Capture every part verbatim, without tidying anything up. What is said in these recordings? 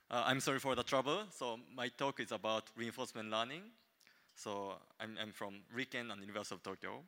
Uh, I'm sorry for the trouble. So my talk is about reinforcement learning. So I'm, I'm from RIKEN and University of Tokyo.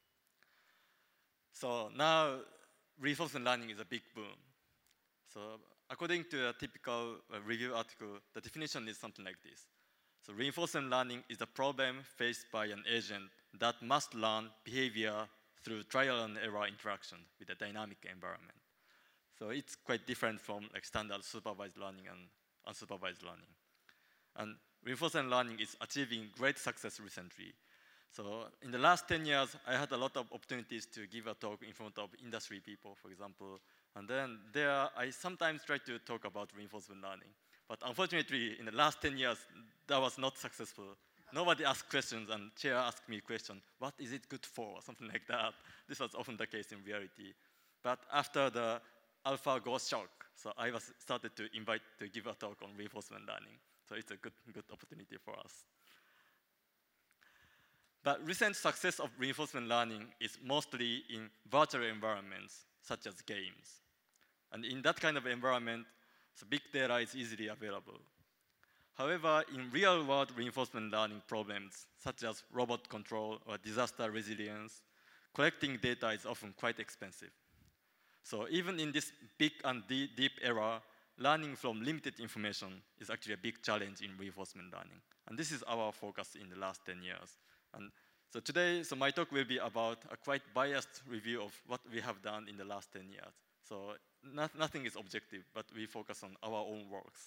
So now reinforcement learning is a big boom. So according to a typical uh, review article, the definition is something like this. So reinforcement learning is a problem faced by an agent that must learn behavior through trial and error interaction with a dynamic environment. So it's quite different from like standard supervised learning and unsupervised learning. And reinforcement learning is achieving great success recently. So in the last ten years, I had a lot of opportunities to give a talk in front of industry people, for example. And then there, I sometimes try to talk about reinforcement learning. But unfortunately, in the last ten years, that was not successful. Nobody asked questions, and chair asked me a question, what is it good for, or something like that. This was often the case in reality. But after the AlphaGo shock, so I was started to invite to give a talk on reinforcement learning. So it's a good, good opportunity for us. But recent success of reinforcement learning is mostly in virtual environments, such as games. And in that kind of environment, so big data is easily available. However, in real-world reinforcement learning problems, such as robot control or disaster resilience, collecting data is often quite expensive. So even in this big and deep era, learning from limited information is actually a big challenge in reinforcement learning. And this is our focus in the last ten years. And so today, so my talk will be about a quite biased review of what we have done in the last ten years. So not, nothing is objective, but we focus on our own works.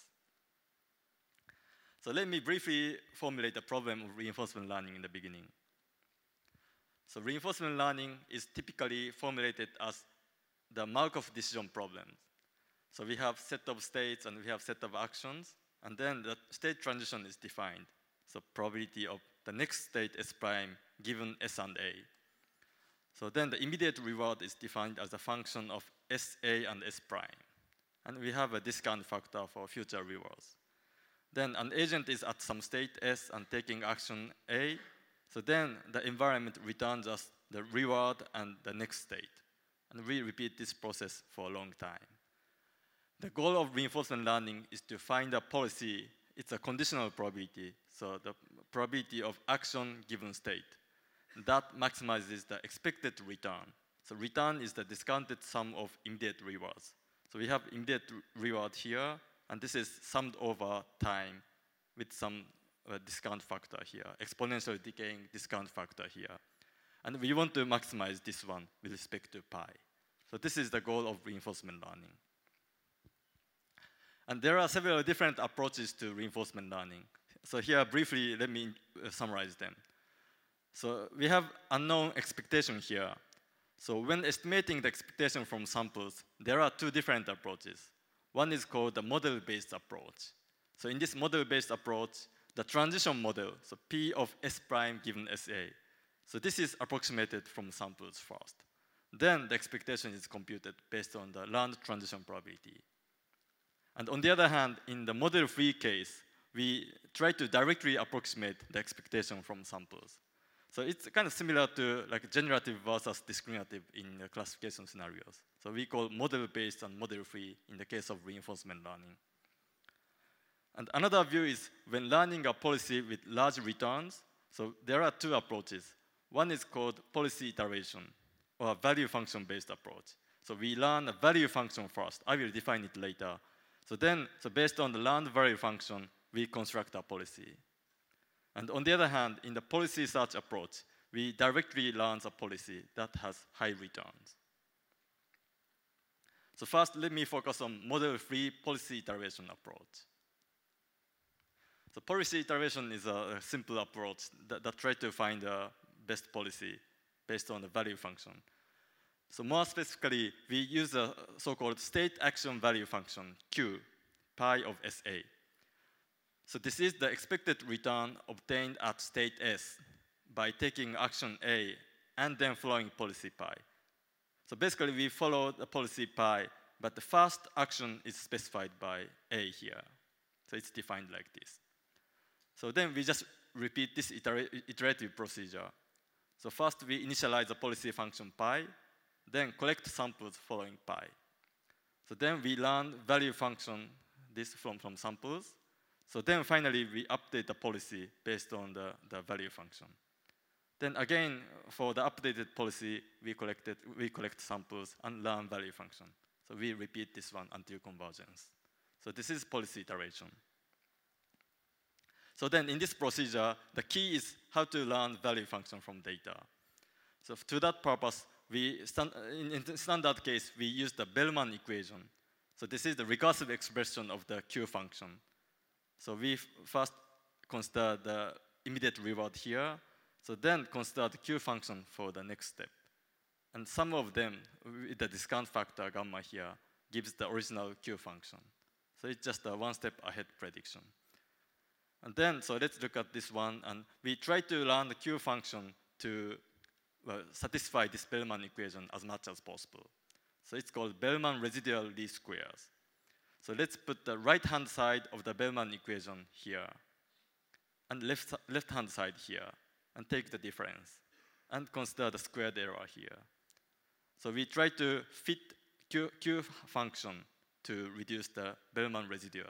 So let me briefly formulate the problem of reinforcement learning in the beginning. So reinforcement learning is typically formulated as the Markov decision problem. So we have set of states and we have set of actions, and then the state transition is defined. So probability of the next state S prime given S and A. So then the immediate reward is defined as a function of S A and S prime. And we have a discount factor for future rewards. Then an agent is at some state S and taking action A. So then the environment returns us the reward and the next state. And we repeat this process for a long time. The goal of reinforcement learning is to find a policy. It's a conditional probability, so the probability of action given state. That maximizes the expected return. So return is the discounted sum of immediate rewards. So we have immediate reward here, and this is summed over time with some uh, discount factor here, exponentially decaying discount factor here. And we want to maximize this one with respect to pi. So this is the goal of reinforcement learning. And there are several different approaches to reinforcement learning. So here, briefly, let me uh, summarize them. So we have unknown expectation here. So when estimating the expectation from samples, there are two different approaches. One is called the model-based approach. So in this model-based approach, the transition model, so P of S prime given S A. So this is approximated from samples first. Then the expectation is computed based on the learned transition probability. And on the other hand, in the model-free case, we try to directly approximate the expectation from samples. So it's kind of similar to like generative versus discriminative in the classification scenarios. So we call model-based and model-free in the case of reinforcement learning. And another view is when learning a policy with large returns, so there are two approaches. One is called policy iteration, or a value function-based approach. So we learn a value function first. I will define it later. So then, so based on the learned value function, we construct a policy. And on the other hand, in the policy search approach, we directly learn a policy that has high returns. So first, let me focus on model-free policy iteration approach. So policy iteration is a simple approach that, that tries to find the best policy based on the value function. So more specifically, we use a so-called state action value function, Q, pi of S A. So this is the expected return obtained at state S by taking action A and then following policy pi. So basically, we follow the policy pi, but the first action is specified by A here. So it's defined like this. So then we just repeat this iter iterative procedure. So first, we initialize the policy function pi, then collect samples following pi. So then we learn value function this from, from samples. So then finally, we update the policy based on the, the value function. Then again, for the updated policy, we, collected, we collect samples and learn value function. So we repeat this one until convergence. So this is policy iteration. So then in this procedure, the key is how to learn value function from data. So to that purpose, we stand, in, in the standard case, we use the Bellman equation. So this is the recursive expression of the Q function. So we first consider the immediate reward here. So then consider the Q function for the next step. And some of them, with the discount factor gamma here, gives the original Q function. So it's just a one step ahead prediction. And then, so let's look at this one. And we try to learn the Q function to well, satisfy this Bellman equation as much as possible. So it's called Bellman residual least squares. So let's put the right-hand side of the Bellman equation here, and left, left-hand side here, and take the difference, and consider the squared error here. So we try to fit Q, Q function to reduce the Bellman residual.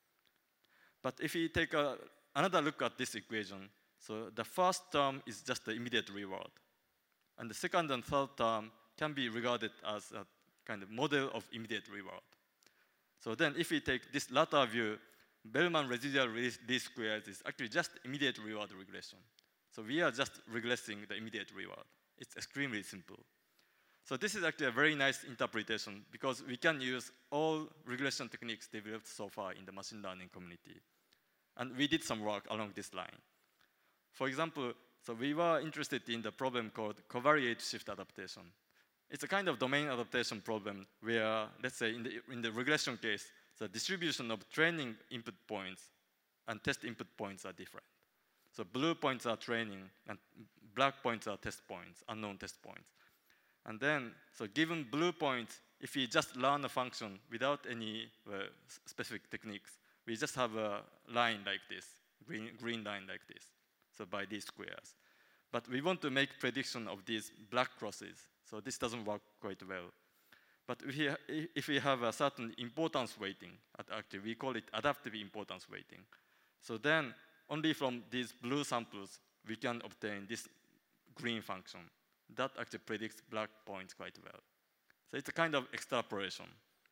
But if we take a, another look at this equation, so the first term is just the immediate reward. And the second and third term can be regarded as a kind of model of immediate reward. So then if we take this latter view, Bellman residual least squares is actually just immediate reward regression. So we are just regressing the immediate reward. It's extremely simple. So this is actually a very nice interpretation because we can use all regression techniques developed so far in the machine learning community. And we did some work along this line. For example, so we were interested in the problem called covariate shift adaptation. It's a kind of domain adaptation problem where, let's say in the, in the regression case, the distribution of training input points and test input points are different. So blue points are training and black points are test points, unknown test points. And then, so given blue points, if we just learn a function without any uh, specific techniques, we just have a line like this, green, green line like this, so by these squares. But we want to make prediction of these black crosses, so this doesn't work quite well. But if we, if we have a certain importance weighting, actually we call it adaptive importance weighting. So then, only from these blue samples, we can obtain this green function. That actually predicts black points quite well. So it's a kind of extrapolation.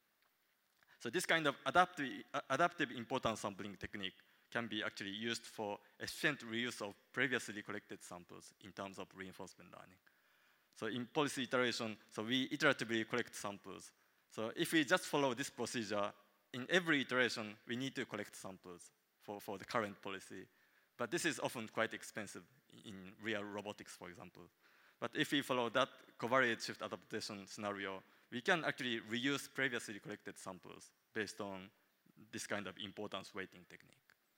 So this kind of adaptive, adaptive importance sampling technique can be actually used for efficient reuse of previously collected samples in terms of reinforcement learning. So in policy iteration, so we iteratively collect samples. So if we just follow this procedure, in every iteration, we need to collect samples for, for the current policy. But this is often quite expensive in real robotics, for example. But if we follow that covariate shift adaptation scenario, we can actually reuse previously collected samples based on this kind of importance weighting technique.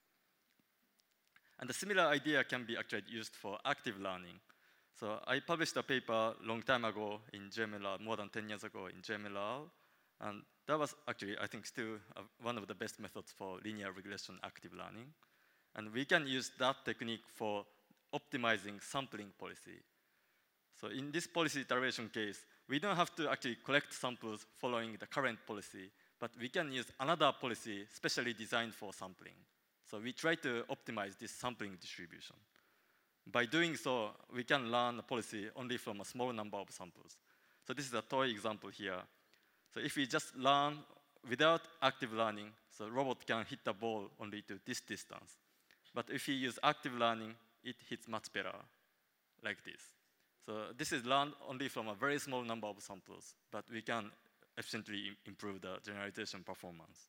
And a similar idea can be actually used for active learning. So I published a paper a long time ago in J M L R, more than ten years ago in J M L R. And that was actually, I think, still uh, one of the best methods for linear regression active learning. And we can use that technique for optimizing sampling policy. So in this policy iteration case, we don't have to actually collect samples following the current policy, but we can use another policy specially designed for sampling. So we try to optimize this sampling distribution. By doing so, we can learn a policy only from a small number of samples. So this is a toy example here. So if we just learn without active learning, so robot can hit the ball only to this distance. But if we use active learning, it hits much better, like this. So this is learned only from a very small number of samples, but we can efficiently improve the generalization performance.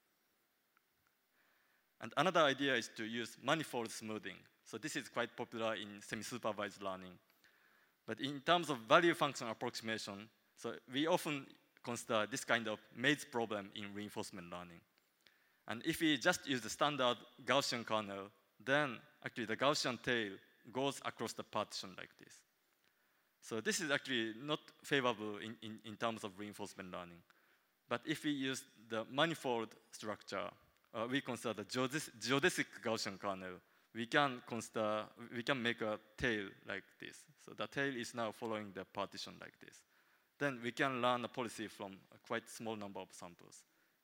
And another idea is to use manifold smoothing. So this is quite popular in semi-supervised learning. But in terms of value function approximation, so we often consider this kind of maze problem in reinforcement learning. And if we just use the standard Gaussian kernel, then actually the Gaussian tail goes across the partition like this. So this is actually not favorable in, in, in terms of reinforcement learning. But if we use the manifold structure, uh, we consider the geodesic, geodesic Gaussian kernel, we can consider, we can make a tail like this. So the tail is now following the partition like this. Then we can learn a policy from a quite small number of samples.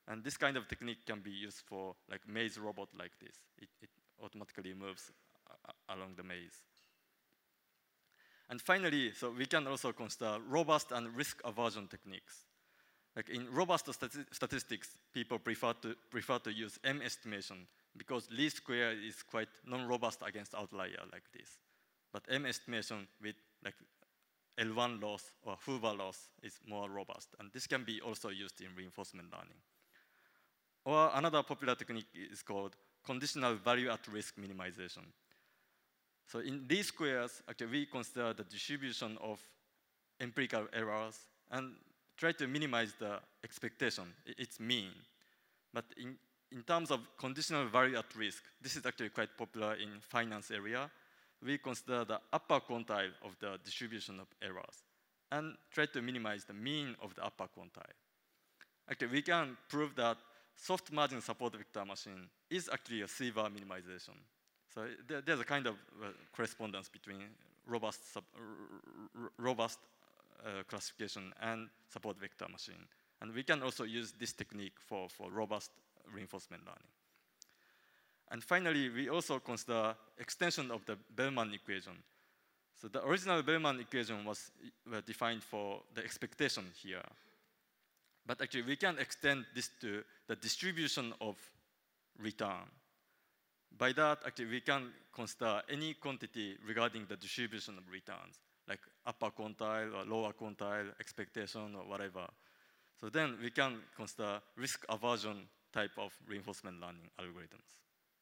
And this kind of technique can be used for like maze robot like this. It, it automatically moves uh, along the maze. And finally, so we can also consider robust and risk aversion techniques. Like in robust stati statistics, people prefer to, prefer to use M estimation because least square is quite non-robust against outlier like this. But M estimation with like L one loss or Hoover loss is more robust. And this can be also used in reinforcement learning. Or another popular technique is called conditional value at risk minimization. So in these squares, actually we consider the distribution of empirical errors and try to minimize the expectation, its mean. But in, in terms of conditional value at risk, this is actually quite popular in finance area. We consider the upper quantile of the distribution of errors and try to minimize the mean of the upper quantile. Actually, we can prove that soft margin support vector machine is actually a Siever minimization. So there, there's a kind of uh, correspondence between robust, sub, r robust uh, classification and support vector machine. And we can also use this technique for, for robust reinforcement learning. And finally, we also consider extension of the Bellman equation. So the original Bellman equation was uh, defined for the expectation here. But actually, we can extend this to the distribution of return. By that, actually, we can consider any quantity regarding the distribution of returns, like upper quantile or lower quantile, expectation or whatever. So then we can consider risk aversion type of reinforcement learning algorithms.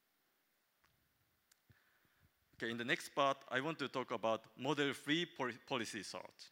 Okay, in the next part, I want to talk about model-free policy search.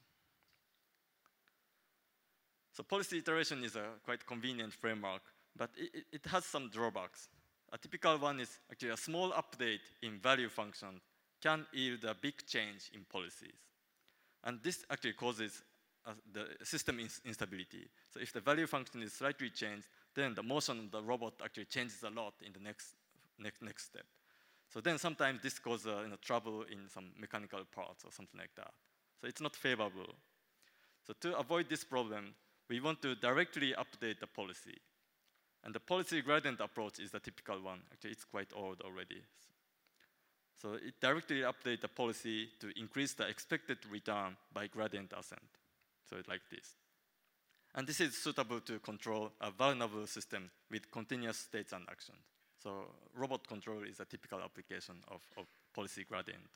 So policy iteration is a quite convenient framework, but it, it has some drawbacks. A typical one is actually a small update in value function can yield a big change in policies. And this actually causes uh, the system instability. So if the value function is slightly changed, then the motion of the robot actually changes a lot in the next, next, next step. So then sometimes this causes uh, you know, trouble in some mechanical parts or something like that. So it's not favorable. So to avoid this problem, we want to directly update the policy. And the policy gradient approach is the typical one. Actually, it's quite old already. So it directly updates the policy to increase the expected return by gradient ascent. So it's like this. And this is suitable to control a vulnerable system with continuous states and actions. So robot control is a typical application of, of policy gradient.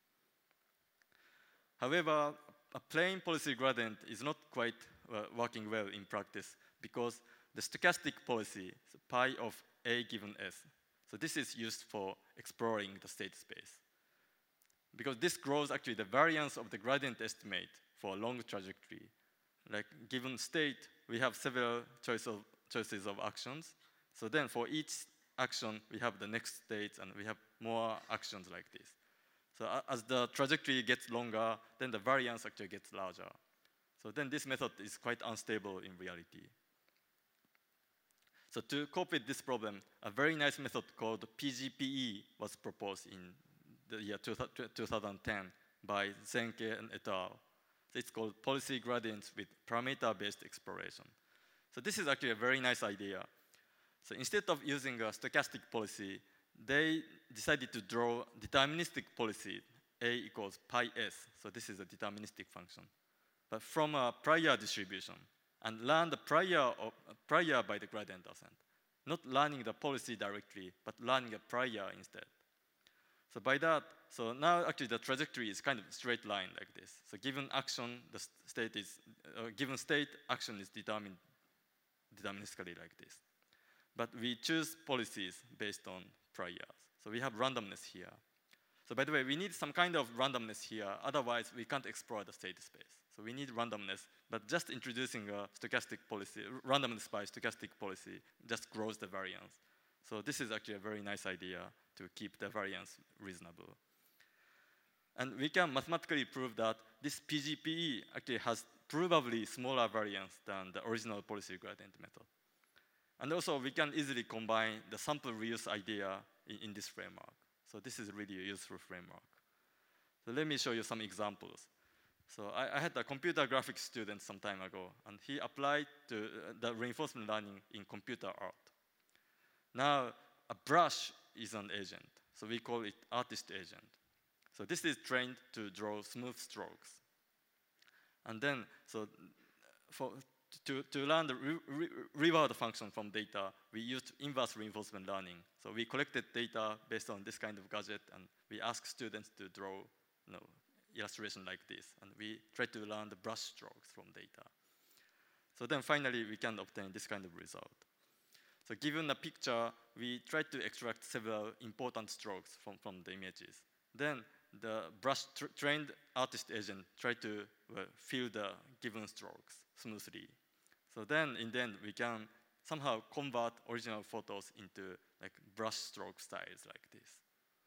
However, a plain policy gradient is not quite uh, working well in practice because the stochastic policy, so pi of A given S, so this is used for exploring the state space. Because this grows actually the variance of the gradient estimate for a long trajectory. Like given state, we have several choice of, choices of actions. So then for each action, we have the next states and we have more actions like this. So uh, as the trajectory gets longer, then the variance actually gets larger. So then this method is quite unstable in reality. So to cope with this problem, a very nice method called P G P E was proposed in the year two thousand ten by Zenke and et al. So it's called policy gradients with parameter-based exploration. So this is actually a very nice idea. So instead of using a stochastic policy, they decided to draw deterministic policy, A equals pi S. So this is a deterministic function. But from a prior distribution, and learn the prior, of, uh, prior by the gradient ascent. Not learning the policy directly, but learning a prior instead. So by that, so now actually the trajectory is kind of straight line like this. So given action, the state is, uh, given state, action is determined deterministically like this. But we choose policies based on priors. So we have randomness here. So by the way, we need some kind of randomness here, otherwise we can't explore the state space. So we need randomness, but just introducing a stochastic policy, randomness by stochastic policy, just grows the variance. So this is actually a very nice idea to keep the variance reasonable. And we can mathematically prove that this P G P E actually has probably smaller variance than the original policy gradient method. And also we can easily combine the sample reuse idea in, in this framework. So this is really a useful framework. So let me show you some examples. So I, I had a computer graphics student some time ago, and he applied to uh, the reinforcement learning in computer art. Now, a brush is an agent, so we call it artist agent. So this is trained to draw smooth strokes. And then, so for, to, to learn the re re reward function from data, we used inverse reinforcement learning. So we collected data based on this kind of gadget, and we asked students to draw, you know, illustration like this, and we try to learn the brush strokes from data. So then finally, we can obtain this kind of result. So given a picture, we try to extract several important strokes from, from the images. Then the brush tra trained artist agent try to uh, fill the given strokes smoothly. So then in the end, we can somehow convert original photos into like brush stroke styles like this.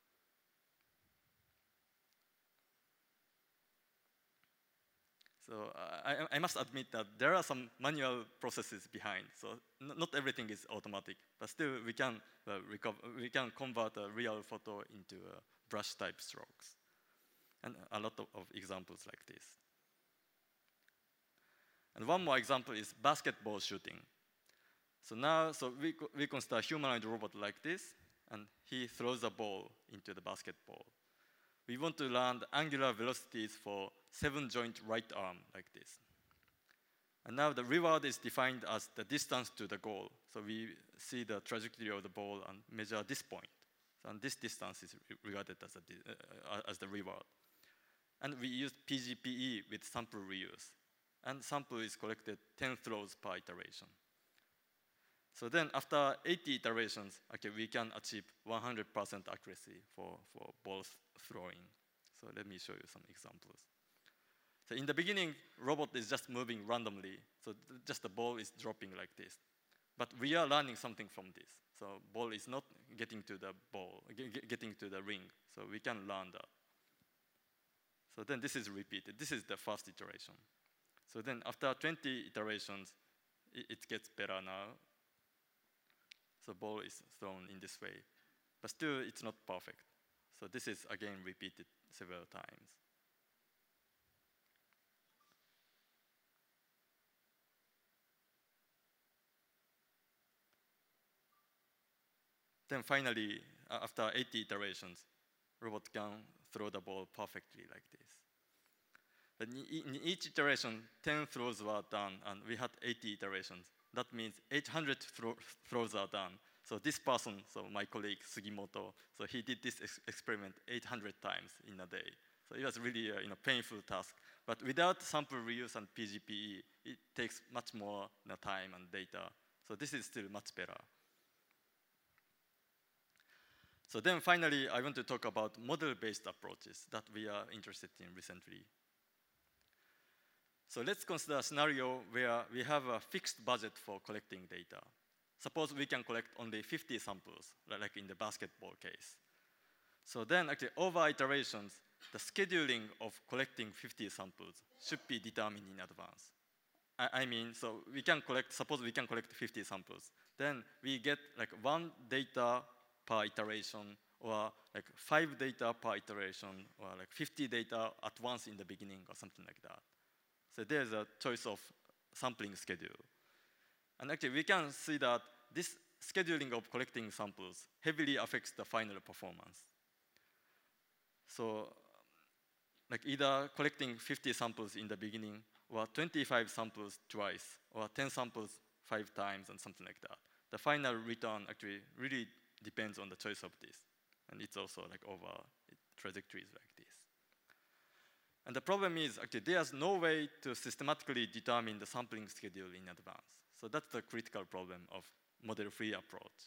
So uh, I, I must admit that there are some manual processes behind. So not everything is automatic, but still we can uh, recover, we can convert a real photo into uh, brush type strokes, and a lot of, of examples like this. And one more example is basketball shooting. So now, so we we consider a humanoid robot like this, and he throws a ball into the basketball. We want to learn the angular velocities for seven joint right arm like this. And now the reward is defined as the distance to the goal. So we see the trajectory of the ball and measure this point. So and this distance is regarded as, a, uh, as the reward. And we use P G P E with sample reuse. And sample is collected ten throws per iteration. So then after eighty iterations, okay, we can achieve one hundred percent accuracy for, for ball throwing. So let me show you some examples. So in the beginning, robot is just moving randomly. So just the ball is dropping like this. But we are learning something from this. So ball is not getting to the ball, getting to the ring. So we can learn that. So then this is repeated. This is the first iteration. So then after twenty iterations, it, it gets better now. So ball is thrown in this way. But still, it's not perfect. So this is, again, repeated several times. Then finally, after eighty iterations, robot can throw the ball perfectly like this. And in each iteration, ten throws were done, and we had eighty iterations. That means eight hundred thro throws are done. So this person, so my colleague Sugimoto, so he did this ex experiment eight hundred times in a day. So it was really a you know, painful task. But without sample reuse and P G P E, it takes much more you know, time and data. So this is still much better. So then finally, I want to talk about model-based approaches that we are interested in recently. So let's consider a scenario where we have a fixed budget for collecting data. Suppose we can collect only fifty samples, like in the basketball case. So then actually over iterations, the scheduling of collecting fifty samples should be determined in advance. I, I mean, so we can collect, suppose we can collect fifty samples. Then we get like one data per iteration, or like five data per iteration, or like fifty data at once in the beginning, or something like that. So there's a choice of sampling schedule. And actually, we can see that this scheduling of collecting samples heavily affects the final performance. So like either collecting fifty samples in the beginning, or twenty-five samples twice, or ten samples five times, and something like that. The final return actually really depends on the choice of this. And it's also like over trajectories like this. And the problem is, actually, there's no way to systematically determine the sampling schedule in advance. So that's the critical problem of model-free approach.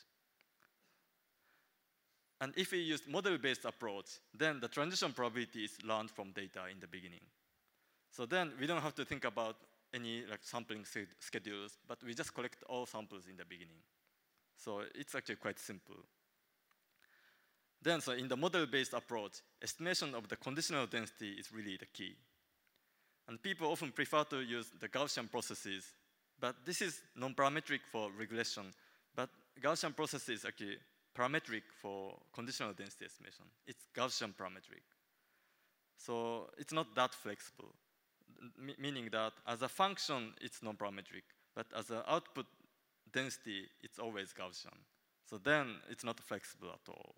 And if we use model-based approach, then the transition probability is learned from data in the beginning. So then we don't have to think about any like sampling schedules, but we just collect all samples in the beginning. So it's actually quite simple. Then, so in the model-based approach, estimation of the conditional density is really the key. And people often prefer to use the Gaussian processes, but this is non-parametric for regression, but Gaussian process is actually parametric for conditional density estimation. It's Gaussian parametric. So it's not that flexible. meaning that as a function, it's non-parametric, but as an output density, it's always Gaussian. So then it's not flexible at all.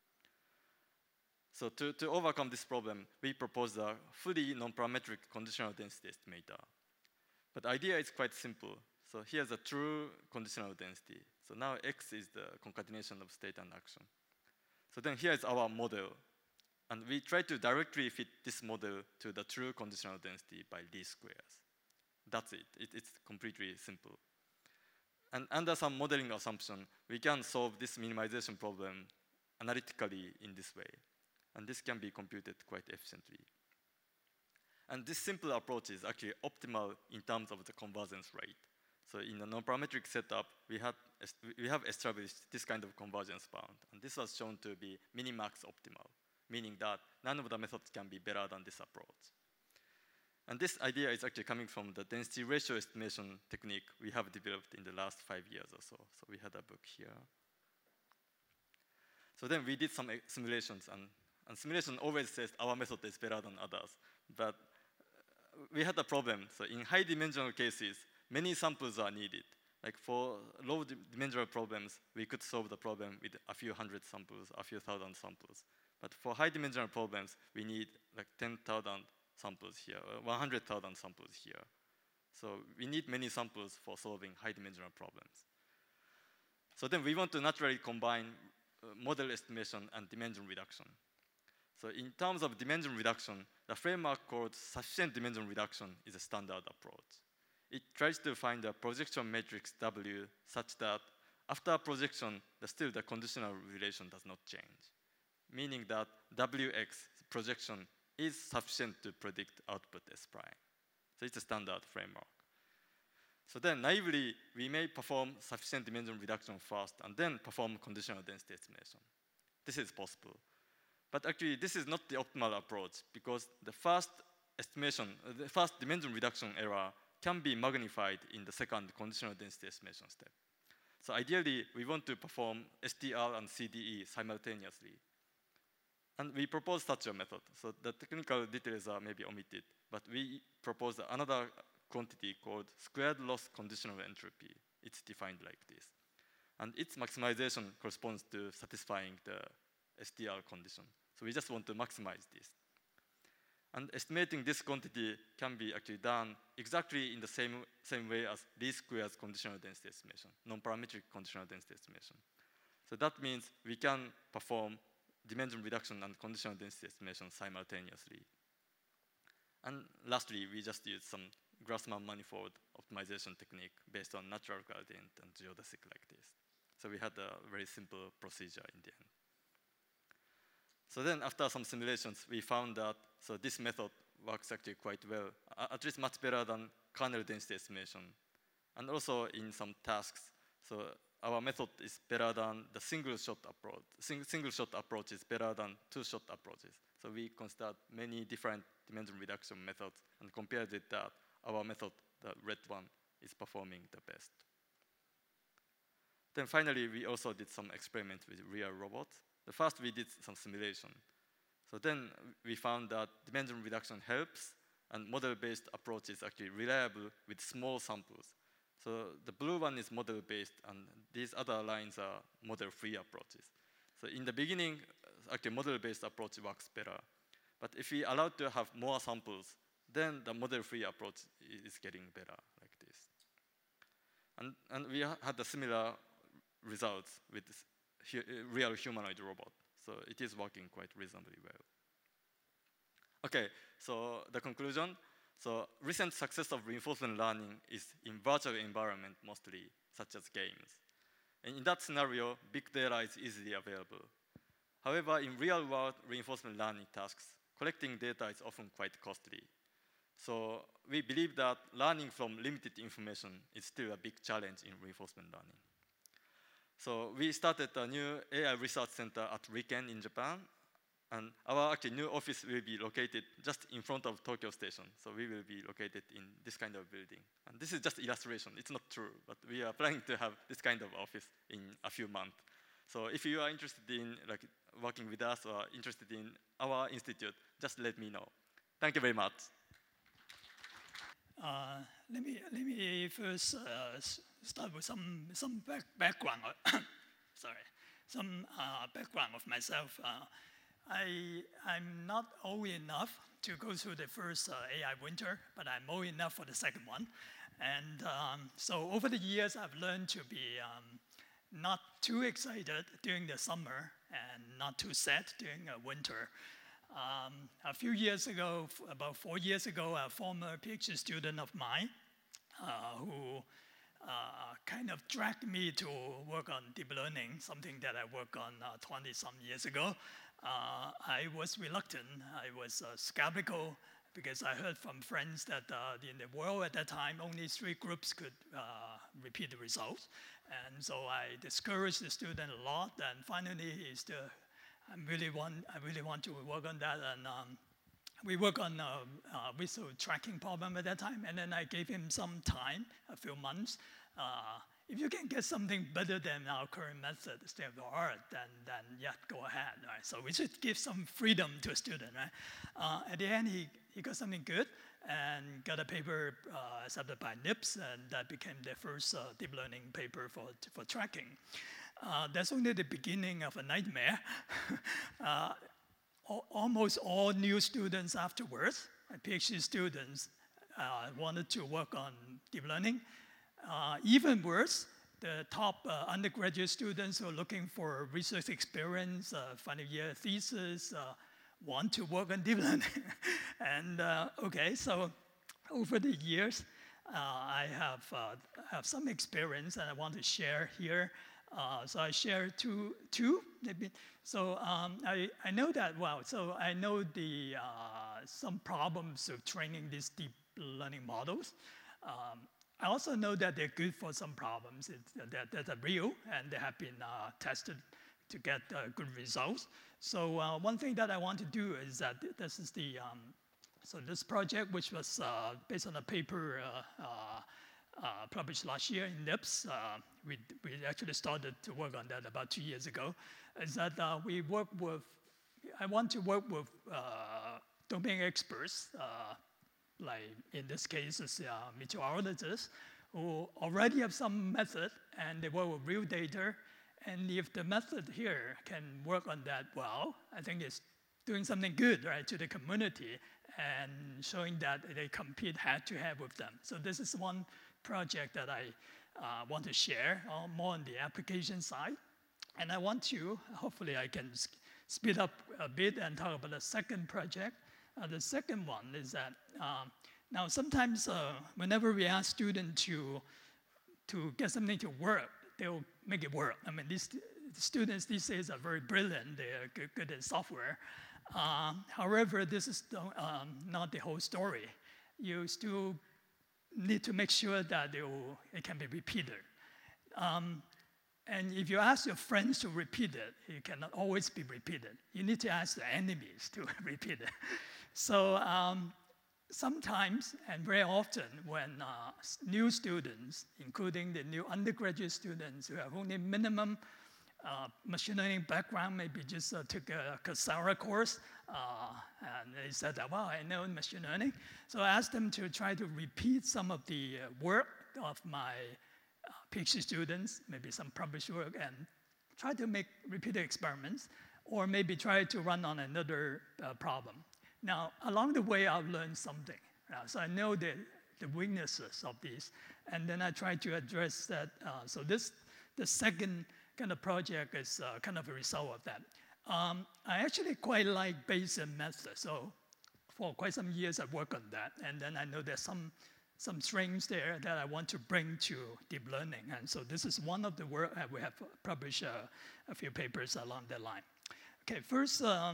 So to, to overcome this problem, we propose a fully non-parametric conditional density estimator. But the idea is quite simple. So here's a true conditional density. So now X is the concatenation of state and action. So then here is our model. And we try to directly fit this model to the true conditional density by least squares. That's it. it. It's completely simple. And under some modeling assumption, we can solve this minimization problem analytically in this way. And this can be computed quite efficiently. And this simple approach is actually optimal in terms of the convergence rate. So in the non-parametric setup, we, had, we have established this kind of convergence bound. And this was shown to be minimax optimal, meaning that none of the methods can be better than this approach. And this idea is actually coming from the density ratio estimation technique we have developed in the last five years or so. So we had a book here. So then we did some simulations, and, and simulation always says our method is better than others. But we had a problem. So in high dimensional cases, many samples are needed. Like for low dimensional problems, we could solve the problem with a few hundred samples, a few thousand samples. But for high dimensional problems, we need like ten thousand samples here, one hundred thousand samples here. So we need many samples for solving high dimensional problems. So then we want to naturally combine uh, model estimation and dimension reduction. So in terms of dimension reduction, the framework called sufficient dimension reduction is a standard approach. It tries to find a projection matrix W such that after projection, the still the conditional relation does not change, meaning that W X projection is sufficient to predict output S prime. So it's a standard framework. So then naively, we may perform sufficient dimension reduction first and then perform conditional density estimation. This is possible. But actually, this is not the optimal approach because the first estimation, the first dimension reduction error can be magnified in the second conditional density estimation step. So ideally, we want to perform S T R and C D E simultaneously. And we propose such a method. So the technical details are maybe omitted, but we propose another quantity called squared loss conditional entropy. It's defined like this. And its maximization corresponds to satisfying the S T R condition. So we just want to maximize this. And estimating this quantity can be actually done exactly in the same, same way as least squares conditional density estimation, non-parametric conditional density estimation. So that means we can perform dimension reduction and conditional density estimation simultaneously. And lastly, we just use some Grassmann manifold optimization technique based on natural gradient and geodesic like this. So we had a very simple procedure in the end. So then after some simulations, we found that so this method works actually quite well, at least much better than kernel density estimation. And also in some tasks, so our method is better than the single shot approach. Sing single shot approach is better than two shot approaches. So we considered many different dimension reduction methods and compared with that, our method, the red one, is performing the best. Then finally, we also did some experiments with real robots. The first we did some simulation. So then we found that dimension reduction helps and model-based approach is actually reliable with small samples. So the blue one is model-based and these other lines are model-free approaches. So in the beginning, actually model-based approach works better. But if we allow to have more samples, then the model-free approach is getting better like this. And, and we had the similar results with this hu real humanoid robot. So it is working quite reasonably well. Okay, so the conclusion. So recent success of reinforcement learning is in virtual environment mostly, such as games. And in that scenario, big data is easily available. However, in real-world reinforcement learning tasks, collecting data is often quite costly. So we believe that learning from limited information is still a big challenge in reinforcement learning. So we started a new A I research center at RIKEN in Japan. And our actually new office will be located just in front of Tokyo Station. So we will be located in this kind of building. And this is just illustration. It's not true, but we are planning to have this kind of office in a few months. So if you are interested in like working with us or interested in our institute, just let me know. Thank you very much. Uh, let me let me first uh, start with some some back, background. Sorry, some uh, background of myself. Uh, I I'm not old enough to go through the first uh, A I winter, but I'm old enough for the second one. And um, so over the years, I've learned to be um, not too excited during the summer and not too sad during the winter. Um, a few years ago, about four years ago, a former PhD student of mine uh, who uh, kind of dragged me to work on deep learning, something that I worked on twenty some years ago. Uh, I was reluctant, I was uh, skeptical, because I heard from friends that uh, in the world at that time, only three groups could uh, repeat the results. And so I discouraged the student a lot, and finally he still, I really want, I really want to work on that. And um, we work on a, a whistle tracking problem at that time, and then I gave him some time, a few months. Uh, if you can get something better than our current method, state of the art, then, then yeah, go ahead, right? So we should give some freedom to a student, right? Uh, at the end, he, he got something good and got a paper uh, accepted by N I P S, and that became the first uh, deep learning paper for, for tracking. Uh, that's only the beginning of a nightmare. uh, al almost all new students afterwards, PhD students, uh, wanted to work on deep learning. Uh, even worse, the top uh, undergraduate students who are looking for research experience, uh, final year thesis, uh, want to work on deep learning. And uh, okay, so over the years, uh, I have, uh, have some experience and I want to share here. Uh, so I share two, two maybe. So um, I, I know that well. So I know the uh, some problems of training these deep learning models. Um, I also know that they're good for some problems it's, uh, that, that are real and they have been uh, tested to get uh, good results. So uh, one thing that I want to do is that this is the, um, so this project, which was uh, based on a paper uh, uh, uh, published last year in N I P S, uh, we, we actually started to work on that about two years ago, is that uh, we work with, I want to work with uh, domain experts, uh, like in this case, it's uh, meteorologists who already have some method and they work with real data. And if the method here can work on that well, I think it's doing something good, right, to the community and showing that they compete head to head with them. So this is one project that I uh, want to share, uh, more on the application side. And I want to, hopefully I can speed up a bit and talk about the second project. Uh, the second one is that um, now sometimes uh, whenever we ask students to, to get something to work, they'll make it work. I mean, these students these days are very brilliant. They're good, good at software. Uh, however, this is the, um, not the whole story. You still need to make sure that it, will, it can be repeated. Um, and if you ask your friends to repeat it, it cannot always be repeated. You need to ask the enemies to repeat it. So um, sometimes, and very often, when uh, new students, including the new undergraduate students who have only minimum uh, machine learning background, maybe just uh, took a Coursera course, uh, and they said, well, I know machine learning. So I asked them to try to repeat some of the uh, work of my uh, PhD students, maybe some published work, and try to make repeated experiments, or maybe try to run on another uh, problem. Now, along the way, I've learned something. Uh, so I know the, the weaknesses of these, and then I try to address that. Uh, so this, the second kind of project is uh, kind of a result of that. Um, I actually quite like Bayesian method. So for quite some years, I worked on that, and then I know there's some some strengths there that I want to bring to deep learning. And so this is one of the work that we have published uh, a few papers along that line. Okay, first, uh,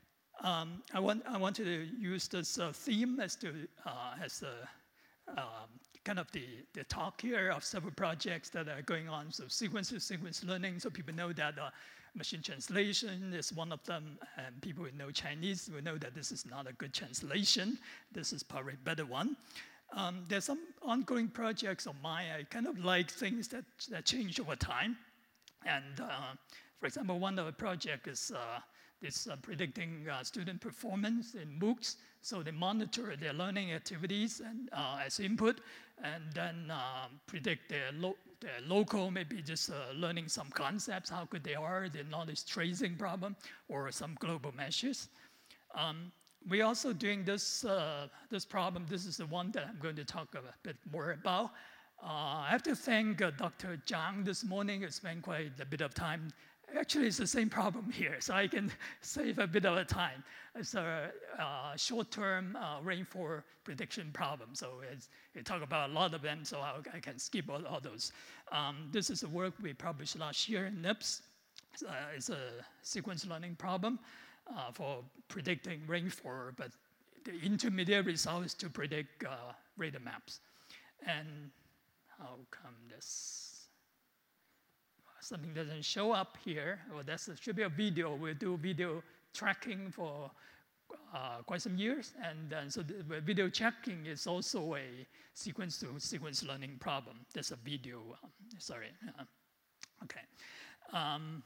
Um, I want I want to use this uh, theme as to uh, as a, um, kind of the, the talk here of several projects that are going on. So sequence to sequence learning. So people know that uh, machine translation is one of them, and people who know Chinese will know that this is not a good translation. This is probably a better one. Um, there's some ongoing projects of mine. I kind of like things that that change over time, and uh, for example, one of the projects is. Uh, this uh, predicting uh, student performance in MOOCs. So they monitor their learning activities and uh, as input, and then um, predict their, lo their local, maybe just uh, learning some concepts, how good they are, the knowledge tracing problem, or some global measures. Um, we're also doing this, uh, this problem. This is the one that I'm going to talk a bit more about. Uh, I have to thank uh, Doctor Zhang this morning. I spent quite a bit of time. Actually, it's the same problem here, so I can save a bit of time. It's a uh, short-term uh, rainfall prediction problem. So it's, we talk about a lot of them, so I, I can skip all, all those. Um, this is a work we published last year in N I P S. It's, uh, it's a sequence learning problem uh, for predicting rainfall, but the intermediate result is to predict uh, radar maps. And how come this, something doesn't show up here? Well, that should be a video. We'll do video tracking for uh, quite some years. And then, so the video tracking is also a sequence to sequence learning problem. That's a video, um, sorry. Uh, okay. Um,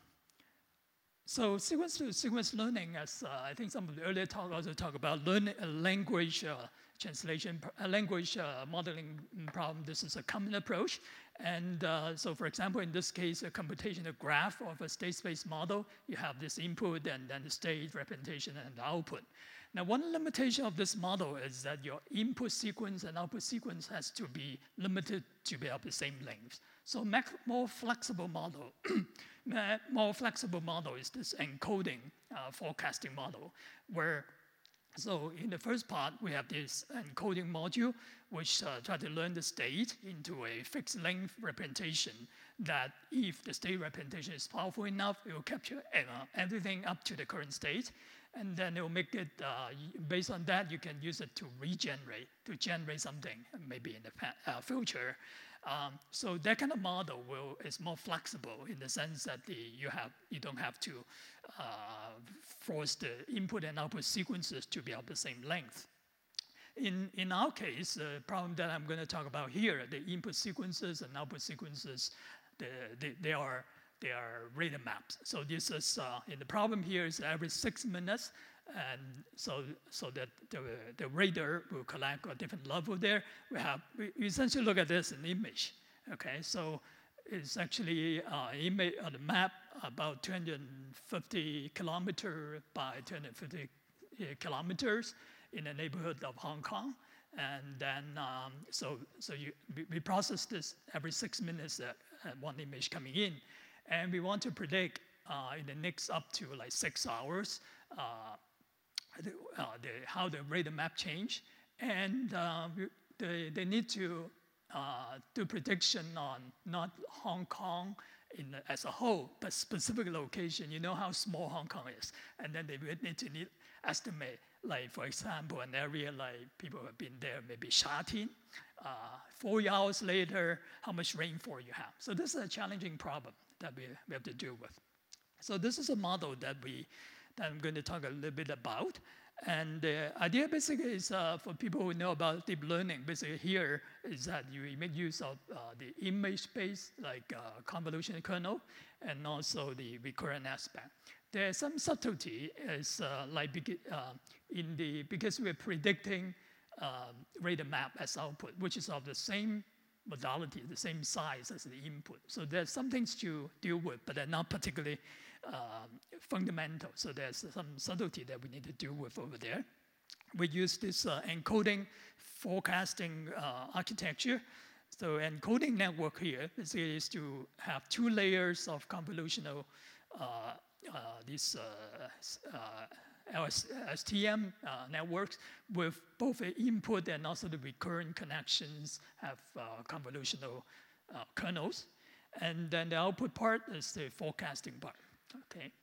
so sequence to sequence learning, as uh, I think some of the earlier talk also talk about learning, uh, language uh, translation, uh, language uh, modeling problem. This is a common approach. And uh, so, for example, in this case, a computational graph of a state space model, you have this input and then the state representation and the output. Now, one limitation of this model is that your input sequence and output sequence has to be limited to be of the same length. So, more flexible model, more flexible model is this encoding uh, forecasting model, where so in the first part, we have this encoding module, which uh, try to learn the state into a fixed length representation that if the state representation is powerful enough, it will capture uh, everything up to the current state. And then it will make it, uh, based on that, you can use it to regenerate, to generate something, maybe in the uh, future. Um, so that kind of model will, is more flexible in the sense that the, you, have, you don't have to uh, force the input and output sequences to be of the same length. In, in our case, the problem that I'm going to talk about here, the input sequences and output sequences, the, the, they, are, they are radar maps. So this is, uh, in the problem here is every six minutes, and so, so that the, the radar will collect a different level there. We have, we essentially look at this in image, okay? So it's actually uh, image on the map about two hundred fifty kilometers by two hundred fifty kilometers in the neighborhood of Hong Kong. And then, um, so, so you, we, we process this every six minutes at, at one image coming in. And we want to predict uh, in the next up to like six hours, uh, The, uh, the, how the radar map change, and uh, they, they need to uh, do prediction on not Hong Kong in, as a whole, but specific location. You know how small Hong Kong is, and then they would need to need estimate, like for example, an area like people have been there, maybe Sha Tin, uh, four hours later, how much rainfall you have. So this is a challenging problem that we, we have to deal with. So this is a model that we that I'm going to talk a little bit about. And the idea basically is uh, for people who know about deep learning, basically here is that you make use of uh, the image space, like uh, convolutional kernel, and also the recurrent aspect. There's some subtlety, is uh, like uh, in the, because we're predicting um, radar map as output, which is of the same modality, the same size as the input. So there's some things to deal with, but they're not particularly Um, fundamental. So there's some subtlety that we need to deal with over there. We use this uh, encoding forecasting uh, architecture. So encoding network here is, is to have two layers of convolutional uh, uh, these uh, uh, S T M uh, networks with both the input and also the recurrent connections have uh, convolutional uh, kernels. And then the output part is the forecasting part. Okay,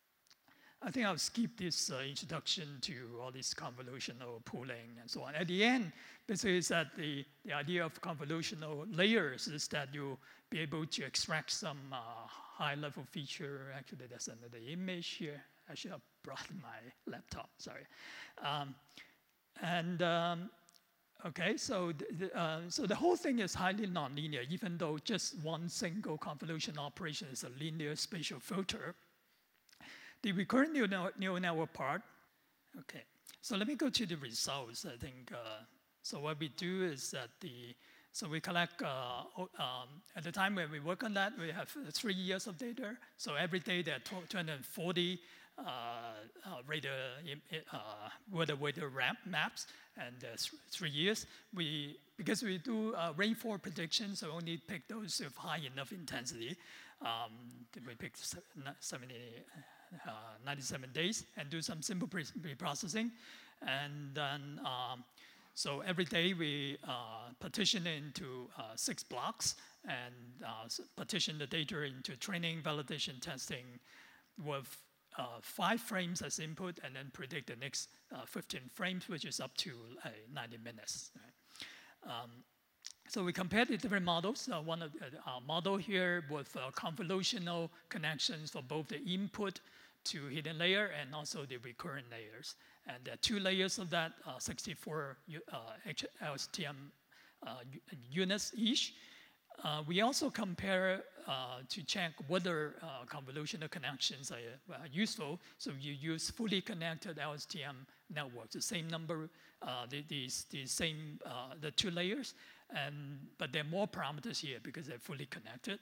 I think I'll skip this uh, introduction to all this convolutional pooling and so on. At the end, basically is that the, the idea of convolutional layers is that you'll be able to extract some uh, high-level feature. Actually, that's another image here. I should have brought my laptop, sorry. Um, and um, okay, so the, the, uh, so the whole thing is highly nonlinear, even though just one single convolution operation is a linear spatial filter. The recurrent neural, neural network part, okay. So let me go to the results. I think, uh, so what we do is that the, so we collect, uh, um, at the time when we work on that, we have three years of data. So every day there are two hundred forty uh, uh, radar, uh, weather weather maps, and uh, th three years. We, because we do uh, rainfall predictions, so only pick those with high enough intensity. Um, we pick seventy, uh, ninety-seven days and do some simple pre-processing. And then, um, so every day we uh, partition it into uh, six blocks and uh, partition the data into training, validation, testing with uh, five frames as input, and then predict the next uh, fifteen frames, which is up to uh, ninety minutes. Right? Um, So we compared the different models. Uh, one of the uh, model here with uh, convolutional connections for both the input to hidden layer and also the recurrent layers. And there are two layers of that, uh, sixty-four uh, L S T M uh, units each. Uh, we also compare uh, to check whether uh, convolutional connections are uh, useful. So you use fully connected L S T M networks, the same number, uh, the, the, the same, uh, the two layers. And, but there are more parameters here because they're fully connected.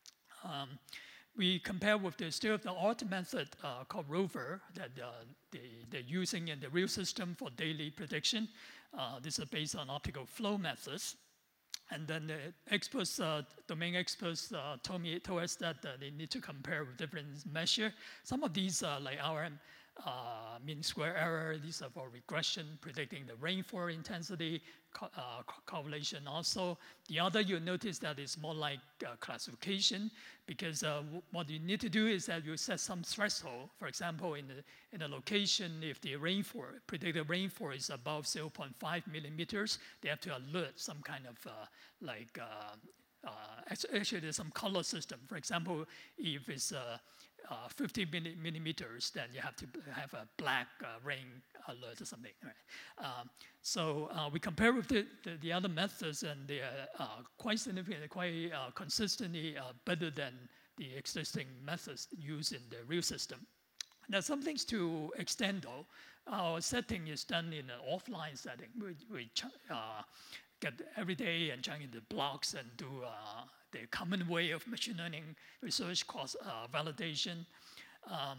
Um, we compare with the state-of-the-art method uh, called ROVER that uh, they, they're using in the real system for daily prediction. Uh, this is based on optical flow methods. And then the experts, uh, domain experts uh, told, me, told us that uh, they need to compare with different measures. Some of these, uh, like R M, uh, mean square error, these are for regression, predicting the rainfall intensity, co uh, correlation also. The other, you notice that it's more like uh, classification, because uh, what you need to do is that you set some threshold. For example, in the, in a location, if the rainfall, predicted rainfall is above zero point five millimeters, they have to alert some kind of uh, like, uh, uh, actually there's some color system. For example, if it's uh, Uh, fifty millimeters, then you have to have a black uh, rain alert or something. Right? Um, so uh, we compare with the, the, the other methods, and they are uh, quite significant, quite uh, consistently uh, better than the existing methods used in the real system. There's some things to extend though. Our setting is done in an offline setting. We, we uh, get every day and chunk into blocks and do uh, the common way of machine learning research cost uh, validation. Um,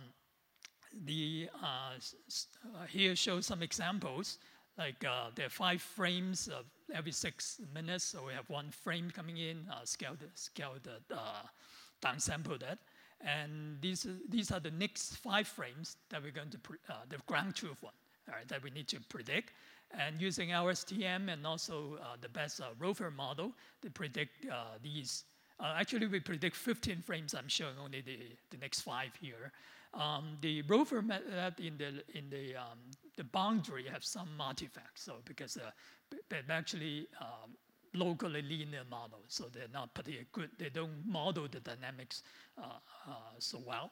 the, uh, uh, here shows some examples, like uh, there are five frames of every six minutes, so we have one frame coming in, uh, scaled, scaled uh, downsample that. And these, these are the next five frames that we're going to, uh, the ground truth one, all right, that we need to predict. And using L S T M and also uh, the best uh, ROVER model to predict uh, these. Uh, actually, we predict fifteen frames. I'm showing only the, the next five here. Um, the ROVER method in the in the um, the boundary have some artifacts. So because uh, they're actually um, locally linear models, so they're not particularly good. They don't model the dynamics uh, uh, so well.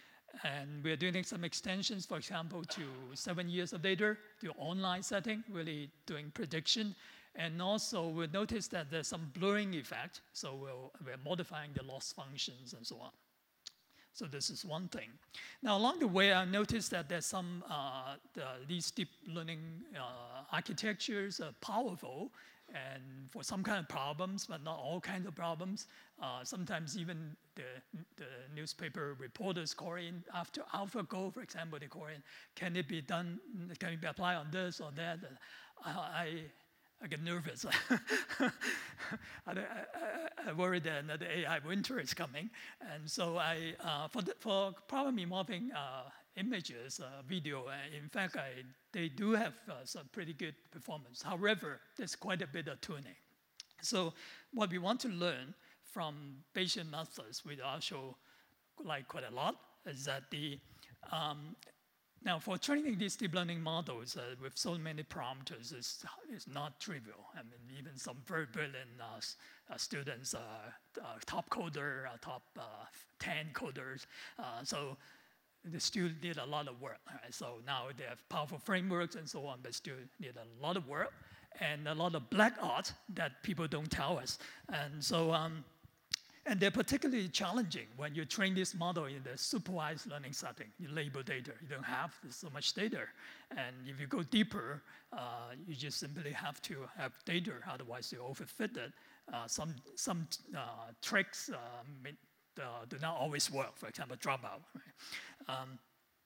And we're doing some extensions, for example, to seven years of data, to online setting, really doing prediction. And also we'll notice that there's some blurring effect, so we'll, we're modifying the loss functions and so on. So this is one thing. Now along the way, I noticed that there's some, uh, the, these deep learning uh, architectures are powerful, and for some kind of problems, but not all kinds of problems. Uh, sometimes even the, the newspaper reporters call in after AlphaGo, for example, they call in, can it be done, can it be applied on this or that? Uh, I, I get nervous. I, I, I worry that another A I winter is coming. And so I, uh, for, the, for problem involving uh, images, uh, video, uh, in fact, I, they do have uh, some pretty good performance. However, there's quite a bit of tuning. So what we want to learn from Bayesian methods, which I also like quite a lot, is that the, um, now for training these deep learning models uh, with so many parameters is, is not trivial. I mean, even some very brilliant uh, uh, students, uh, uh, top coder, uh, top uh, ten coders, uh, so they still need a lot of work. Right? So now they have powerful frameworks and so on, but still need a lot of work and a lot of black art that people don't tell us. And so, um, And they're particularly challenging when you train this model in the supervised learning setting. You label data. You don't have so much data. And if you go deeper, uh, you just simply have to have data. Otherwise, you overfit it. Uh, some some uh, tricks uh, may, uh, do not always work. For example, dropout. Right? Um,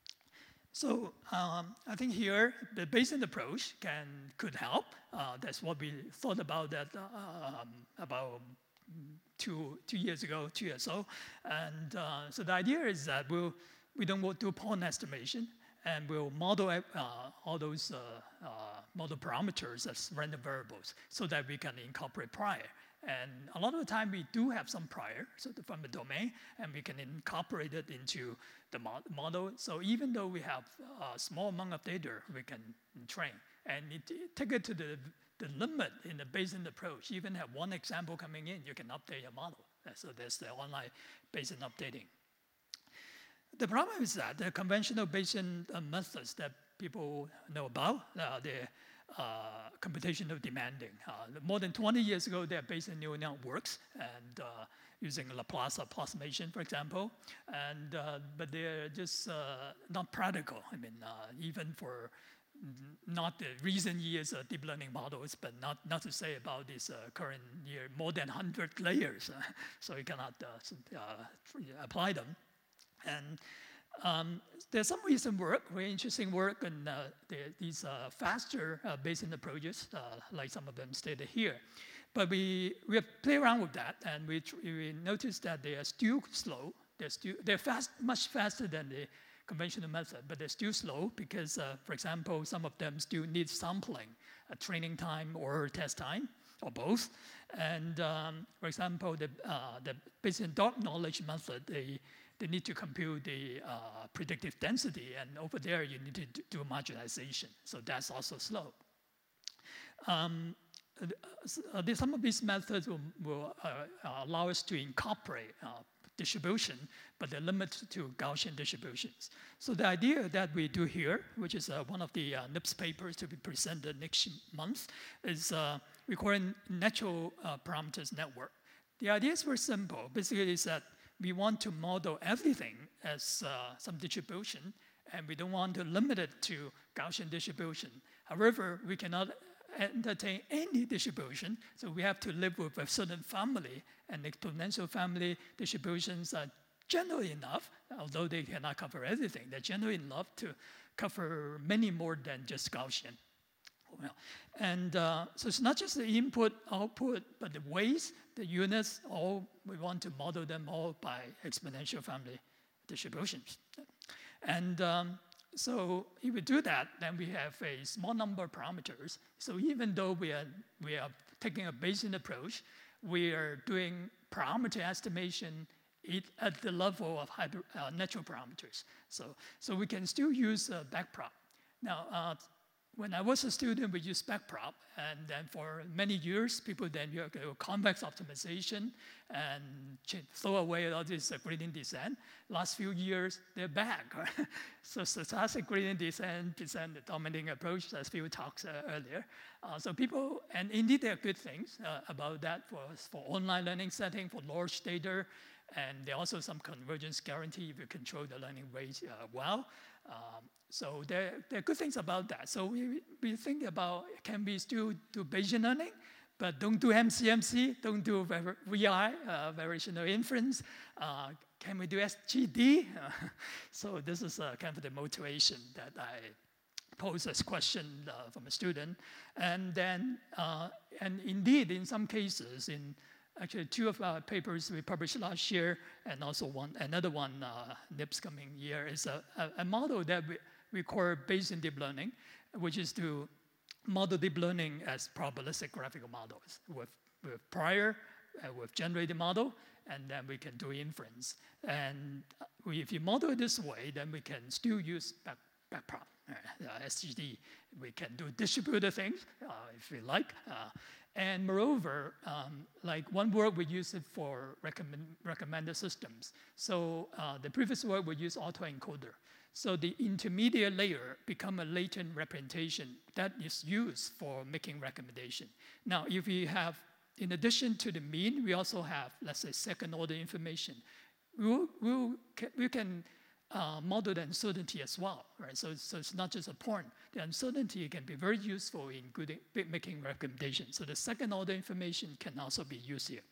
so um, I think here the Bayesian approach can could help. Uh, that's what we thought about that uh, um, about. Two, two years ago, two years ago. And uh, so the idea is that we'll, we don't want to do point estimation, and we'll model uh, all those uh, uh, model parameters as random variables so that we can incorporate prior. And a lot of the time we do have some prior, so from the domain, and we can incorporate it into the mod model. So even though we have a small amount of data, we can train. And it, it take it to the the limit in the Bayesian approach. You even have one example coming in, you can update your model. So there's the online Bayesian updating. The problem is that the conventional Bayesian uh, methods that people know about, uh, they're uh, computational demanding. Uh, more than twenty years ago, there are Bayesian neural networks, and uh, using Laplace approximation, for example, and uh, but they're just uh, not practical. I mean, uh, even for not the recent years uh, deep learning models, but not, not to say about this uh, current year, more than one hundred layers, uh, so you cannot uh, uh, apply them. And um, there's some recent work, very interesting work, and uh, the, these uh, faster uh, Bayesian approaches, uh, like some of them stated here. But we, we have played around with that, and we, we noticed that they are still slow. They're, still, they're fast, much faster than the conventional method, but they're still slow because, uh, for example, some of them still need sampling, uh, training time or test time, or both. And um, for example, the, uh, the Bayesian dark knowledge method, they, they need to compute the uh, predictive density, and over there you need to do marginalization. So that's also slow. Um, uh, some of these methods will, will uh, allow us to incorporate uh, distribution, but they're limited to Gaussian distributions. So the idea that we do here, which is uh, one of the uh, N I P S papers to be presented next month, is uh, we call it natural uh, parameters network. The idea is very simple. Basically, is that we want to model everything as uh, some distribution, and we don't want to limit it to Gaussian distribution. However, we cannot entertain any distribution, so we have to live with a certain family, and exponential family distributions are general enough, although they cannot cover everything. They're general enough to cover many more than just Gaussian. Well, and uh, so it's not just the input, output, but the weights, the units, all we want to model them all by exponential family distributions. And um, so if we do that, then we have a small number of parameters. So even though we are, we are taking a Bayesian approach, we are doing parameter estimation it, at the level of hyper, uh, natural parameters. So, so we can still use uh, backprop. Now, uh, when I was a student, we used backprop, and then for many years, people then use convex optimization and throw away all this uh, gradient descent. Last few years, they're back. So stochastic gradient descent is the dominating approach, as Phil talked uh, earlier. Uh, so people, and indeed there are good things uh, about that for, for online learning setting, for large data, and there are also some convergence guarantee if you control the learning rate uh, well. Um, so there, there are good things about that. So we, we think about, can we still do Bayesian learning, but don't do M C M C, don't do V I, uh, variational inference. Uh, can we do S G D? Uh, so this is uh, kind of the motivation that I pose as question uh, from a student. And then, uh, and indeed, in some cases, in actually two of our papers we published last year, and also one, another one, uh, N I P S coming year, is a, a, a model that we, we call Bayesian deep learning, which is to model deep learning as probabilistic graphical models with, with prior, uh, with generated model, and then we can do inference. And we, if you model it this way, then we can still use back, backprop, uh, S G D. We can do distributed things, uh, if we like. Uh, And moreover, um, like one work we use it for recommend, recommended systems. So uh, the previous work we use autoencoder. So the intermediate layer become a latent representation that is used for making recommendation. Now, if you have in addition to the mean, we also have, let's say, second order information. We'll, we'll, we can uh, model the uncertainty as well, right? So, so it's not just a point. The uncertainty can be very useful in good, making recommendations. So the second order information can also be used here.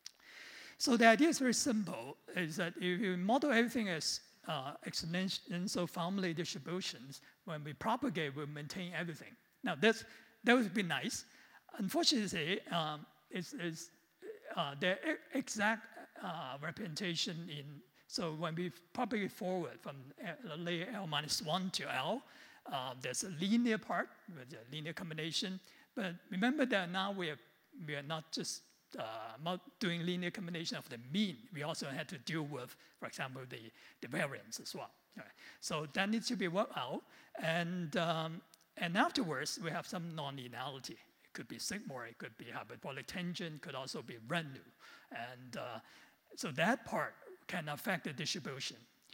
So the idea is very simple, is that if you model everything as uh, exponential family distributions, when we propagate, we maintain everything. Now, that's, that would be nice. Unfortunately, um, it's, it's, uh, the exact uh, representation in, so when we propagate forward from layer L minus one to L, uh, there's a linear part with a linear combination. But remember that now we are, we are not just uh, doing linear combination of the mean. We also had to deal with, for example, the, the variance as well. Right. So that needs to be worked out. And, um, and afterwards, we have some non-linearity. It could be sigmoid, it could be hyperbolic tangent, could also be random. And uh, so that part can affect the distribution.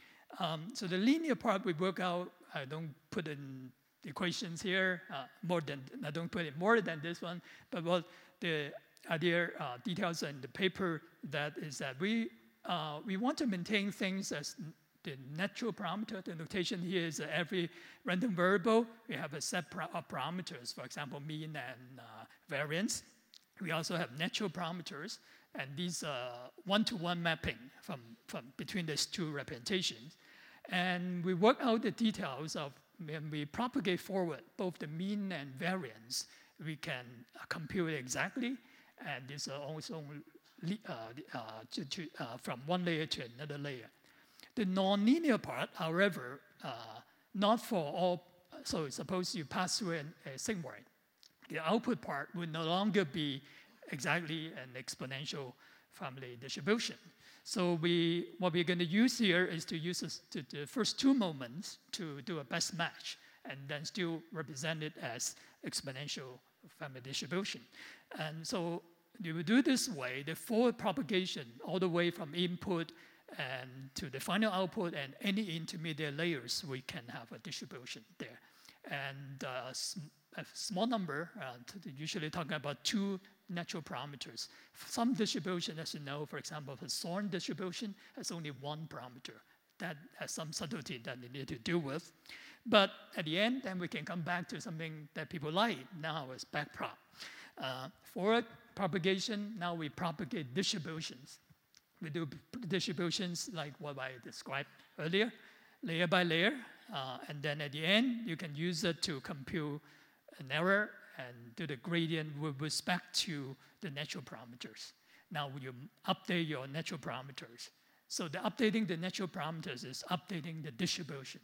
Um, so the linear part we work out, I don't put in equations here, uh, more than, I don't put it more than this one, but what the idea, uh, details in the paper, that is that we, uh, we want to maintain things as the natural parameter. The notation here is that every random variable, we have a set of parameters, for example, mean and uh, variance. We also have natural parameters, and these uh, one-to-one mapping from, from between these two representations. And we work out the details of when we propagate forward both the mean and variance, we can uh, compute it exactly, and this uh, also uh, uh, to, to, uh, from one layer to another layer. The nonlinear part, however, uh, not for all, so suppose you pass through an, a sigmoid. The output part will no longer be exactly an exponential family distribution. So we, what we're going to use here is to use this, to, the first two moments to do a best match, and then still represent it as exponential family distribution. And so you will do this way, the forward propagation all the way from input and to the final output and any intermediate layers, we can have a distribution there. And uh, a small number, uh, usually talking about two natural parameters. Some distribution, as you know, for example, the Zorn distribution has only one parameter. That has some subtlety that you need to deal with. But at the end, then we can come back to something that people like now is backprop. Uh, forward propagation, now we propagate distributions. We do distributions like what I described earlier, layer by layer. Uh, and then at the end, you can use it to compute an error and do the gradient with respect to the natural parameters. Now you update your natural parameters. So the updating the natural parameters is updating the distribution.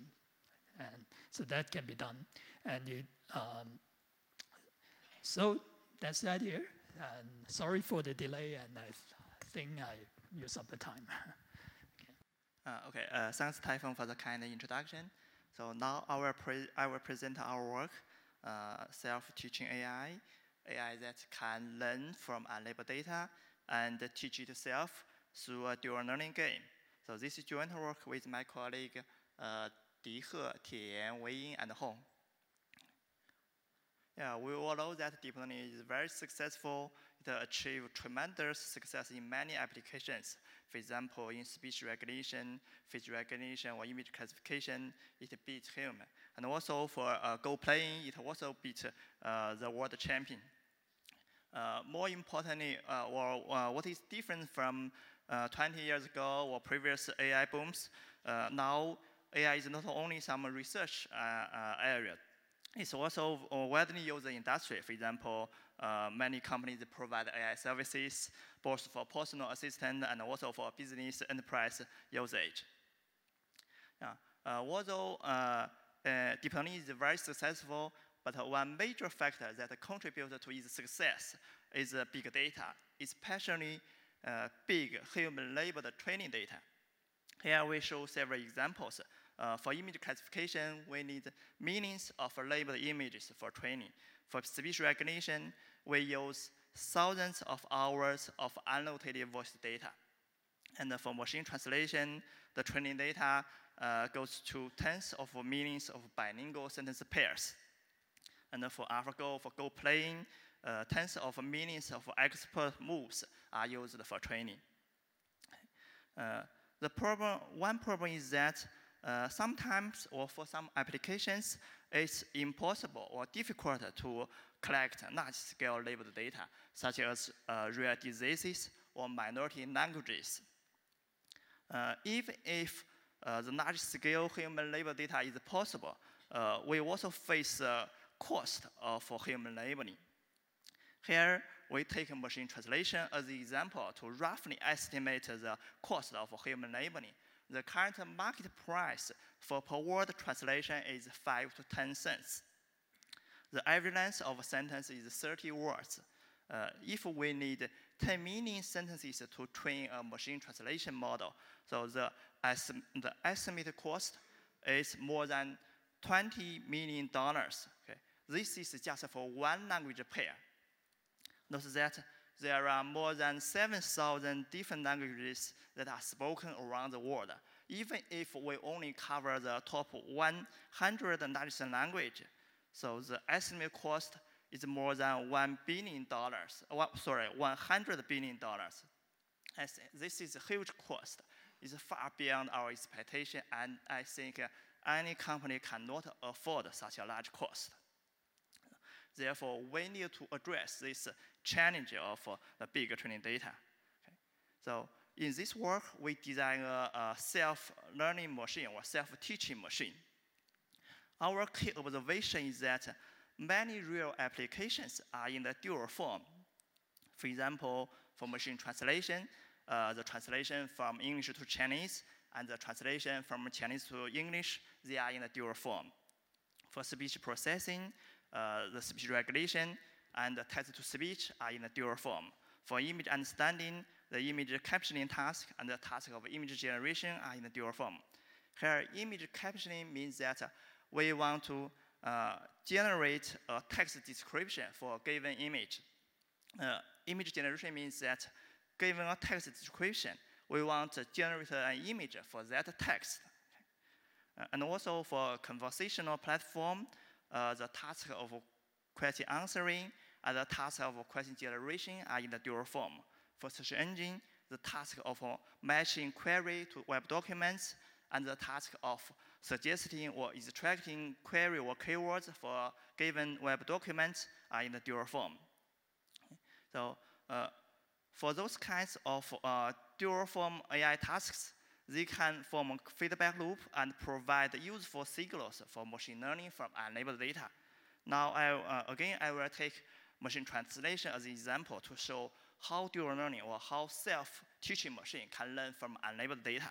And so that can be done. And you, um, so that's the idea. And sorry for the delay, and I think I used up the time. Okay, uh, okay. Uh, thanks, Typhon, for the kind introduction. So now I will, pre I will present our work, uh, self-teaching A I, A I that can learn from unlabeled data and teach itself through a dual learning game. So this is joint work with my colleague uh, Di He, Tian, Wei Yin, and Hong. Yeah, we all know that deep learning is very successful. It achieved tremendous success in many applications. For example, in speech recognition, face recognition, or image classification, it beat human. And also for uh, Go playing, it also beat uh, the world champion. Uh, more importantly, uh, or, uh, what is different from uh, twenty years ago or previous A I booms, uh, now A I is not only some research uh, uh, area. It's also widely used in industry. For example, uh, many companies provide A I services, both for personal assistant and also for business enterprise usage. Yeah. Uh, although uh, uh, deep learning is very successful, but one major factor that contributes to its success is uh, big data, especially uh, big human-labeled training data. Here we show several examples. Uh, for image classification, we need millions of labeled images for training. For speech recognition, we use thousands of hours of annotated voice data. And for machine translation, the training data uh, goes to tens of millions of bilingual sentence pairs. And for AlphaGo, for Go playing, uh, tens of millions of expert moves are used for training. Uh, the problem, one problem is that uh, sometimes, or for some applications, it's impossible or difficult to collect large-scale labeled data, such as uh, rare diseases or minority languages. Uh, even if uh, the large-scale human label data is possible, uh, we also face the cost of human labeling. Here, we take machine translation as the example to roughly estimate the cost of human labeling. The current market price for per word translation is five to ten cents. The average length of a sentence is thirty words. Uh, if we need ten million sentences to train a machine translation model, so the, estim the estimated cost is more than twenty million dollars. Okay? This is just for one language pair. Note that there are more than seven thousand different languages that are spoken around the world. Even if we only cover the top one hundred largest languages, so the estimated cost is more than one billion dollars. Well, sorry, one hundred billion dollars. This is a huge cost. It's far beyond our expectation, and I think any company cannot afford such a large cost. Therefore, we need to address this challenge of uh, the big training data. Okay? So in this work, we design a, a self-learning machine or self-teaching machine. Our key observation is that many real applications are in the dual form. For example, for machine translation, uh, the translation from English to Chinese and the translation from Chinese to English, they are in the dual form. For speech processing, Uh, the speech recognition and the text-to-speech are in the dual form. For image understanding, the image captioning task and the task of image generation are in the dual form. Here, image captioning means that uh, we want to uh, generate a text description for a given image. Uh, image generation means that given a text description, we want to generate an image for that text. Uh, and also for conversational platform, Uh, the task of question answering and the task of question generation are in the dual form. For search engine, the task of uh, matching query to web documents and the task of suggesting or extracting query or keywords for given web documents are in the dual form. So uh, for those kinds of uh, dual form A I tasks, they can form a feedback loop and provide useful signals for machine learning from unlabeled data. Now, I, uh, again, I will take machine translation as an example to show how dual learning or how self-teaching machine can learn from unlabeled data.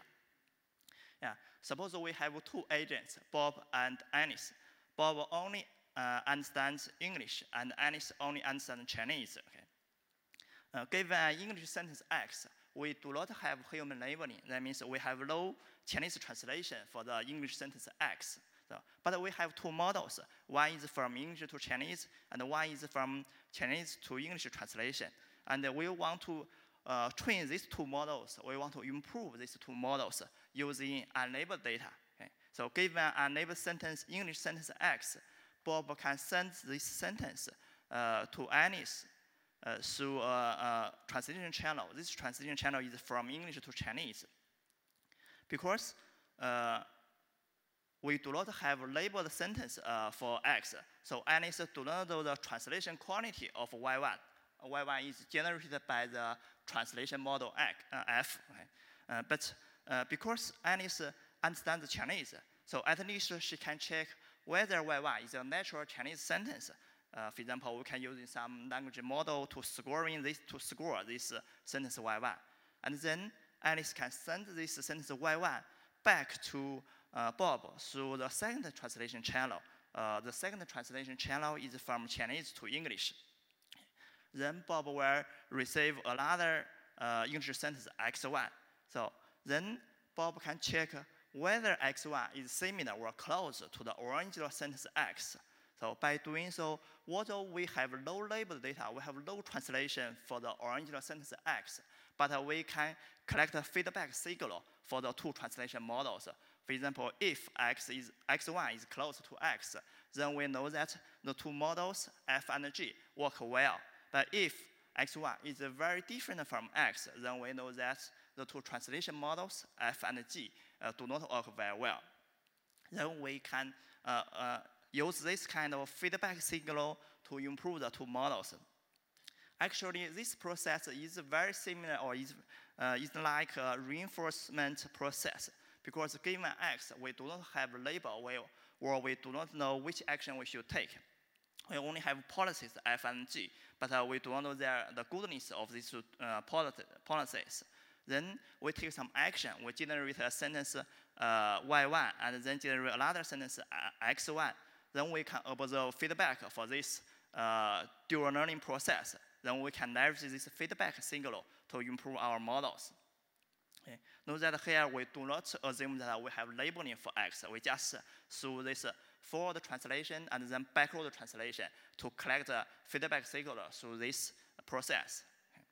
Yeah, suppose we have two agents, Bob and Alice. Bob only uh, understands English and Alice only understands Chinese. Okay. Uh, given an English sentence X, we do not have human labeling. That means we have no Chinese translation for the English sentence X. So, but we have two models. One is from English to Chinese, and one is from Chinese to English translation. And we want to uh, train these two models. We want to improve these two models using unlabeled data. Okay? So given an unlabeled sentence, English sentence X, Bob can send this sentence uh, to Alice Uh, through a, a translation channel. This translation channel is from English to Chinese. Because uh, we do not have labeled sentence uh, for X, so Alice do not know the translation quality of Y one. Y one is generated by the translation model F. Okay. Uh, but uh, because Alice understands Chinese, so at least she can check whether Y one is a natural Chinese sentence. Uh, for example, we can use some language model to scoring this to score this uh, sentence Y one, and then Alice can send this sentence Y one back to uh, Bob through the second translation channel. Uh, the second translation channel is from Chinese to English. Then Bob will receive another uh, English sentence X one. So then Bob can check whether X one is similar or close to the original sentence X. So by doing so, although we have no labeled data, we have no translation for the original sentence X, but uh, we can collect a feedback signal for the two translation models. For example, if X is X one is close to X, then we know that the two models, F and G, work well. But if X one is very different from X, then we know that the two translation models, F and G, uh, do not work very well. Then we can uh, uh, use this kind of feedback signal to improve the two models. Actually, this process is very similar, or is, uh, is like a reinforcement process, because given X, we do not have a label, or we do not know which action we should take. We only have policies, F and G, but uh, we do not know their, the goodness of these two uh, policies. Then we take some action, we generate a sentence uh, Y one, and then generate another sentence uh, X one. Then we can observe feedback for this uh, dual learning process. Then we can leverage this feedback signal to improve our models. Okay. Note that here we do not assume that we have labeling for X. We just through this forward translation and then backward translation to collect the feedback signal through this process. Okay.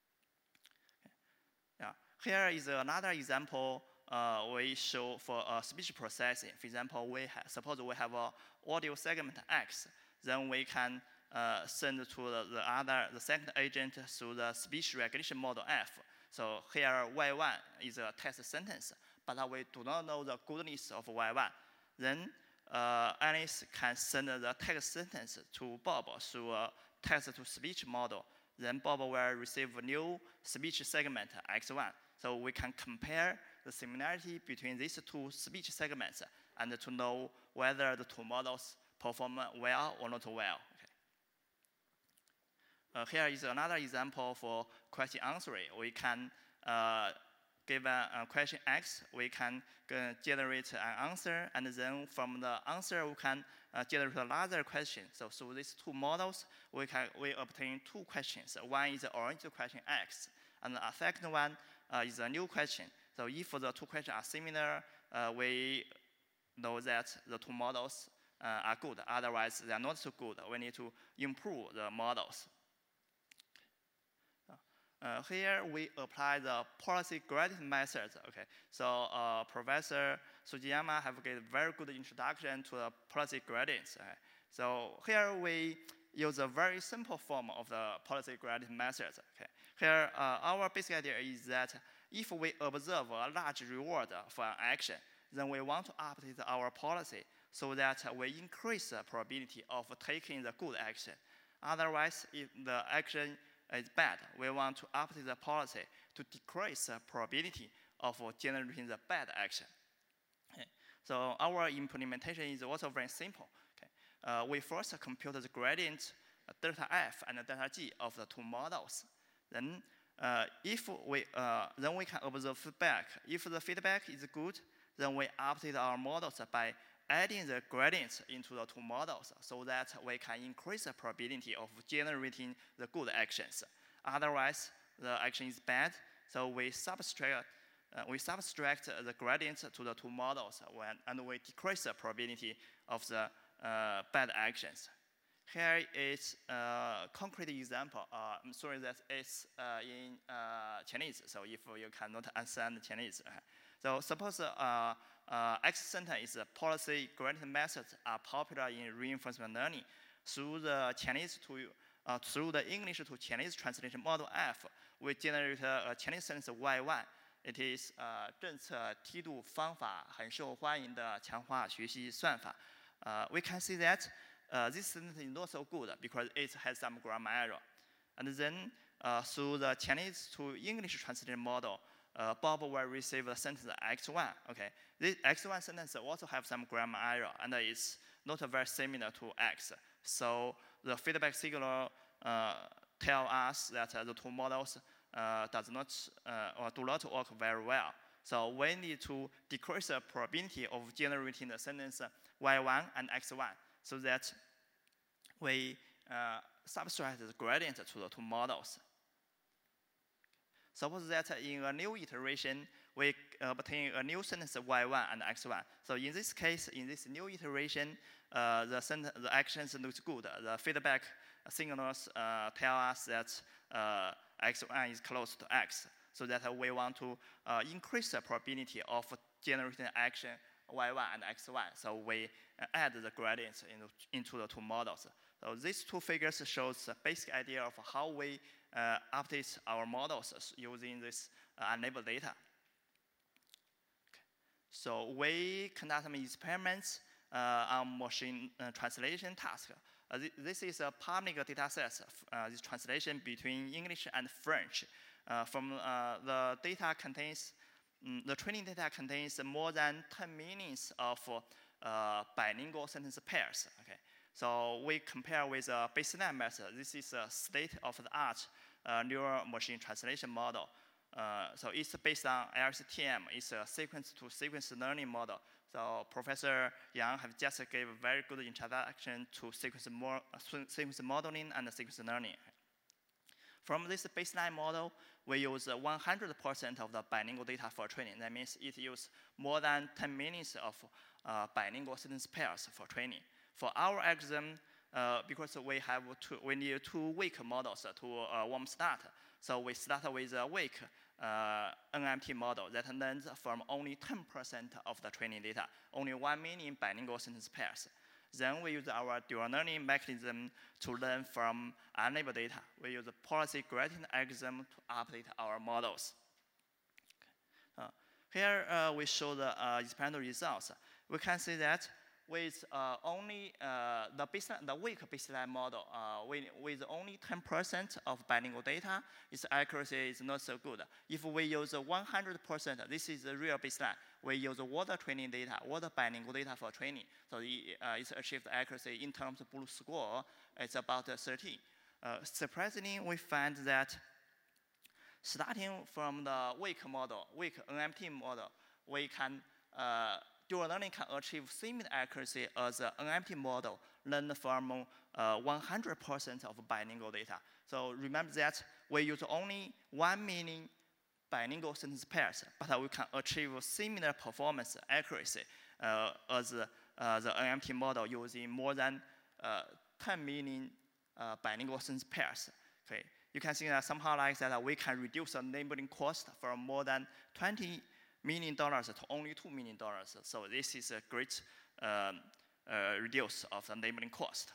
Yeah. Here is another example uh, we show for uh, speech processing. For example, we suppose we have an audio segment X, then we can uh, send to the, the other, the second agent through the speech recognition model F. So here Y one is a text sentence, but we do not know the goodness of Y one. Then uh, Alice can send the text sentence to Bob through a text-to-speech model. Then Bob will receive a new speech segment X one. So we can compare the similarity between these two speech segments and to know whether the two models perform well or not well. Okay. Uh, here is another example for question answering. We can uh, give a, a question X, we can uh, generate an answer, and then from the answer we can uh, generate another question. So through these two models, we can we obtain two questions. One is the original question X, and the second one uh, is a new question. So if the two questions are similar, uh, we know that the two models uh, are good. Otherwise, they are not so good. We need to improve the models. Uh, here we apply the policy gradient method. Okay, so uh, Professor Sugiyama have given a very good introduction to the policy gradients. Okay. So here we use a very simple form of the policy gradient method. Okay. Here uh, our basic idea is that if we observe a large reward for an action, then we want to update our policy so that we increase the probability of taking the good action. Otherwise, if the action is bad, we want to update the policy to decrease the probability of generating the bad action. Okay. So our implementation is also very simple. Okay. Uh, we first compute the gradient uh, delta F and delta G of the two models. Then, uh, if we uh, then we can observe feedback. If the feedback is good, then we update our models by adding the gradients into the two models so that we can increase the probability of generating the good actions. Otherwise, the action is bad, so we subtract, uh, we subtract the gradients to the two models when, and we decrease the probability of the uh, bad actions. Here is a concrete example. Uh, I'm sorry that it's uh, in uh, Chinese, so if you cannot understand Chinese. So suppose uh, uh, X sentence policy gradient methods are popular in reinforcement learning. Through the Chinese to uh, through the English to Chinese translation model F, we generate a Chinese sentence Y one. It is 呃政策梯度方法很受欢迎的强化学习算法。Uh, we can see that uh, this sentence is not so good because it has some grammar error. And then uh, through the Chinese to English translation model, uh, Bob will receive the sentence X one. Okay, this X one sentence also have some grammar error and it's not very similar to X. So the feedback signal uh, tell us that uh, the two models uh, does not uh, or do not work very well. So we need to decrease the probability of generating the sentence Y one and X one so that we uh, subtract the gradient to the two models. Suppose that in a new iteration, we obtain a new sentence Y one and X one. So in this case, in this new iteration, uh, the, the actions looks good. The feedback signals uh, tell us that uh, X one is close to X, so that we want to uh, increase the probability of generating action y one and x one. So we uh, add the gradients into, into the two models. So these two figures shows the basic idea of how we uh, update our models using this uh, unlabeled data. Okay. So we conduct some experiments uh, on machine uh, translation task. Uh, th this is a public data set, uh, this translation between English and French. Uh, from uh, the data contains, um, the training data contains more than ten millions of uh, bilingual sentence pairs. Okay. So we compare with a baseline method. This is a state-of-the-art uh, neural machine translation model. Uh, so it's based on L S T M. It's a sequence-to-sequence learning model. So Professor Yang have just gave a very good introduction to sequence, mo sequence modeling and sequence learning. From this baseline model, we use one hundred percent of the bilingual data for training. That means it uses more than ten millions of uh, bilingual sentence pairs for training. For our algorithm, uh, because we have two, we need two weak models to uh, warm start. So we start with a weak uh, N M T model that learns from only ten percent of the training data, only one million bilingual sentence pairs. Then we use our dual learning mechanism to learn from unlabeled data. We use a policy gradient algorithm to update our models. Okay. Uh, here uh, we show the uh, experimental results. We can see that with uh, only uh, the, baseline, the weak baseline model, uh, with, with only ten percent of bilingual data, its accuracy is not so good. If we use one hundred percent, this is the real baseline. We use water training data, water bilingual data for training. So it, uh, it's achieved accuracy in terms of blue score, it's about uh, thirteen. Uh, surprisingly, we find that starting from the weak model, weak N M T model, we can uh, dual learning can achieve similar accuracy as the N M T model learned from uh, one hundred percent of bilingual data. So remember that we use only one million bilingual sentence pairs, but we can achieve similar performance accuracy uh, as uh, the N M T model using more than uh, ten million uh, bilingual sentence pairs. Okay. You can see that somehow like that we can reduce the enabling cost from more than twenty million dollars to only two million dollars. So this is a great um, uh, reduce of the enabling cost.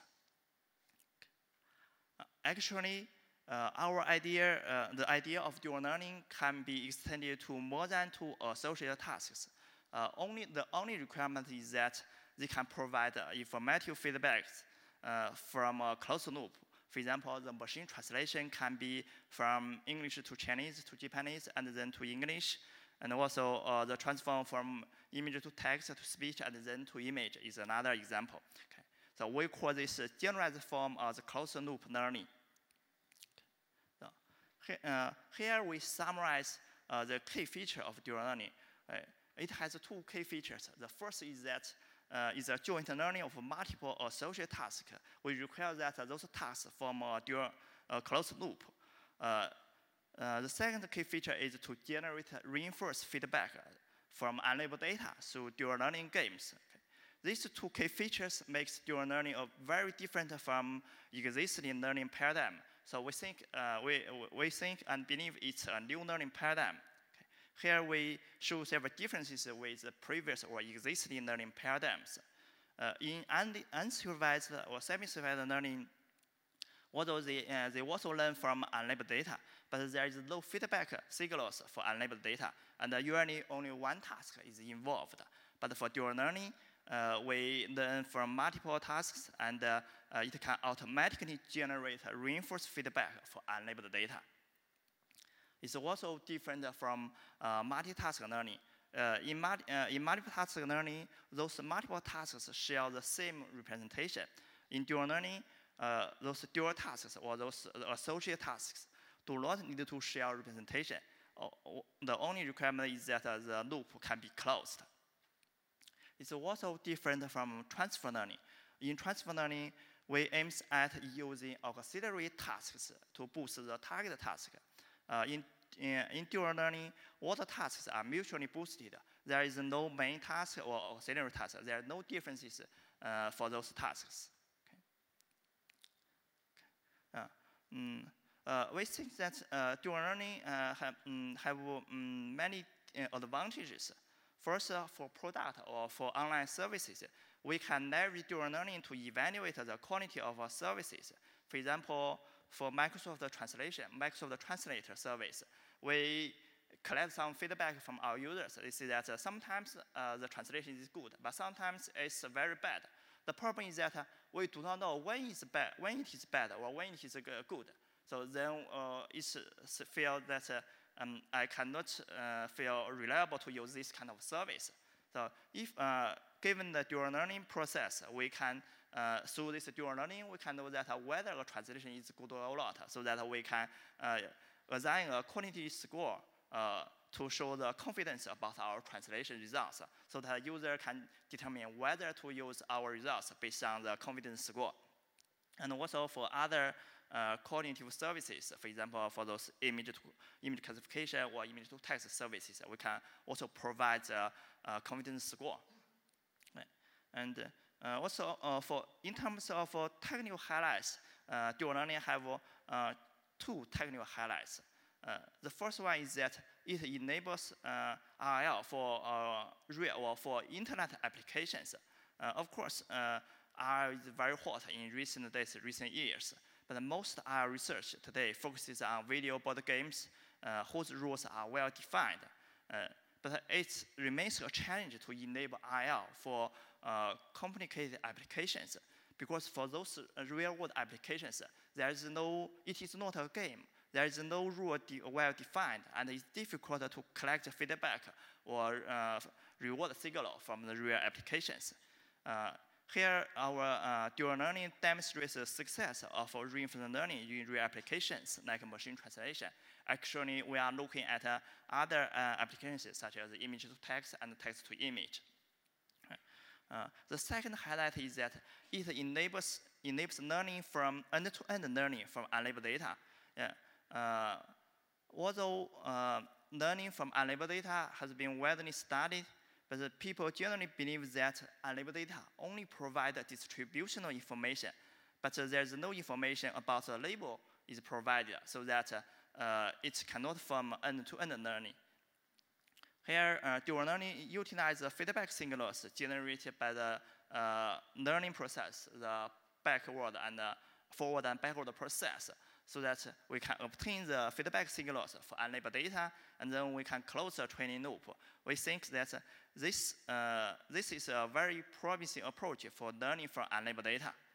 Uh, actually, uh, our idea, uh, the idea of dual learning can be extended to more than two associated tasks. Uh, only, the only requirement is that they can provide uh, informative feedback uh, from a closed loop. For example, the machine translation can be from English to Chinese to Japanese and then to English. And also uh, the transform from image to text to speech and then to image is another example. Okay. So we call this uh, generalized form of the closed loop learning. So here, uh, here we summarize uh, the key feature of dual learning. Uh, it has two key features. The first is that uh, is a joint learning of multiple associated tasks. We require that uh, those tasks form a dual uh, closed loop. Uh, Uh, the second key feature is to generate reinforced feedback from unlabeled data through dual learning games. Okay. These two key features makes dual learning a very different from existing learning paradigm. So we think, uh, we, we think and believe it's a new learning paradigm. Okay. Here we show several differences with the previous or existing learning paradigms. Uh, in un unsupervised or semi-supervised learning, although they, uh, they also learn from unlabeled data, but there is no feedback signals for unlabeled data, and uh, usually only one task is involved. But for dual learning, uh, we learn from multiple tasks, and uh, uh, it can automatically generate reinforced feedback for unlabeled data. It's also different from uh, multitask learning. Uh, in, multi uh, in multiple task learning, those multiple tasks share the same representation. In dual learning, Uh, those dual tasks or those associated tasks do not need to share representation. Uh, the only requirement is that uh, the loop can be closed. It's also different from transfer learning. In transfer learning, we aim at using auxiliary tasks to boost the target task. Uh, in, in, in dual learning, all the tasks are mutually boosted. There is no main task or auxiliary task. There are no differences uh, for those tasks. Uh, mm, uh, we think that uh, dual learning uh, have, mm, have mm, many uh, advantages. First, uh, for product or for online services, we can leverage dual learning to evaluate the quality of our services. For example, for Microsoft Translation, Microsoft Translator service, we collect some feedback from our users. They say that uh, sometimes uh, the translation is good, but sometimes it's very bad. The problem is that uh, we do not know when it's bad, when it is bad, or when it is uh, good. So then uh, it's uh, feel that uh, um, I cannot uh, feel reliable to use this kind of service. So if uh, given the dual learning process, we can uh, through this dual learning, we can know that uh, whether a translation is good or not, so that we can uh, assign a quality score uh, to show the confidence about our translation results, so that user can determine whether to use our results based on the confidence score. And also for other uh, cognitive services, for example, for those image to image classification or image to text services, we can also provide a, a confidence score. Right. And uh, also uh, for in terms of uh, technical highlights, uh, dual learning have uh, two technical highlights. Uh, the first one is that it enables uh, R L for uh, real or for internet applications. Uh, of course, uh, R L is very hot in recent days, recent years. But most R L research today focuses on video board games uh, whose rules are well defined. Uh, but it remains a challenge to enable R L for uh, complicated applications, because for those real-world applications, there is no, it is not a game. There is no rule de well defined, and it's difficult to collect feedback or uh, reward signal from the real applications. Uh, here, our uh, dual learning demonstrates the success of reinforcement learning in real applications like machine translation. Actually, we are looking at uh, other uh, applications such as image to text and text to image. Uh, the second highlight is that it enables, enables learning from end-to-end learning from unlabeled data. Yeah. Uh, although uh, learning from unlabeled data has been widely studied, but the people generally believe that unlabeled data only provide distributional information, but uh, there's no information about the label is provided, so that uh, uh, it cannot form end-to-end learning. Here, uh, dual learning utilizes feedback signals generated by the uh, learning process, the backward and uh, forward and backward process, so that we can obtain the feedback signals for unlabeled data, and then we can close the training loop. We think that this, uh, this is a very promising approach for learning from unlabeled data.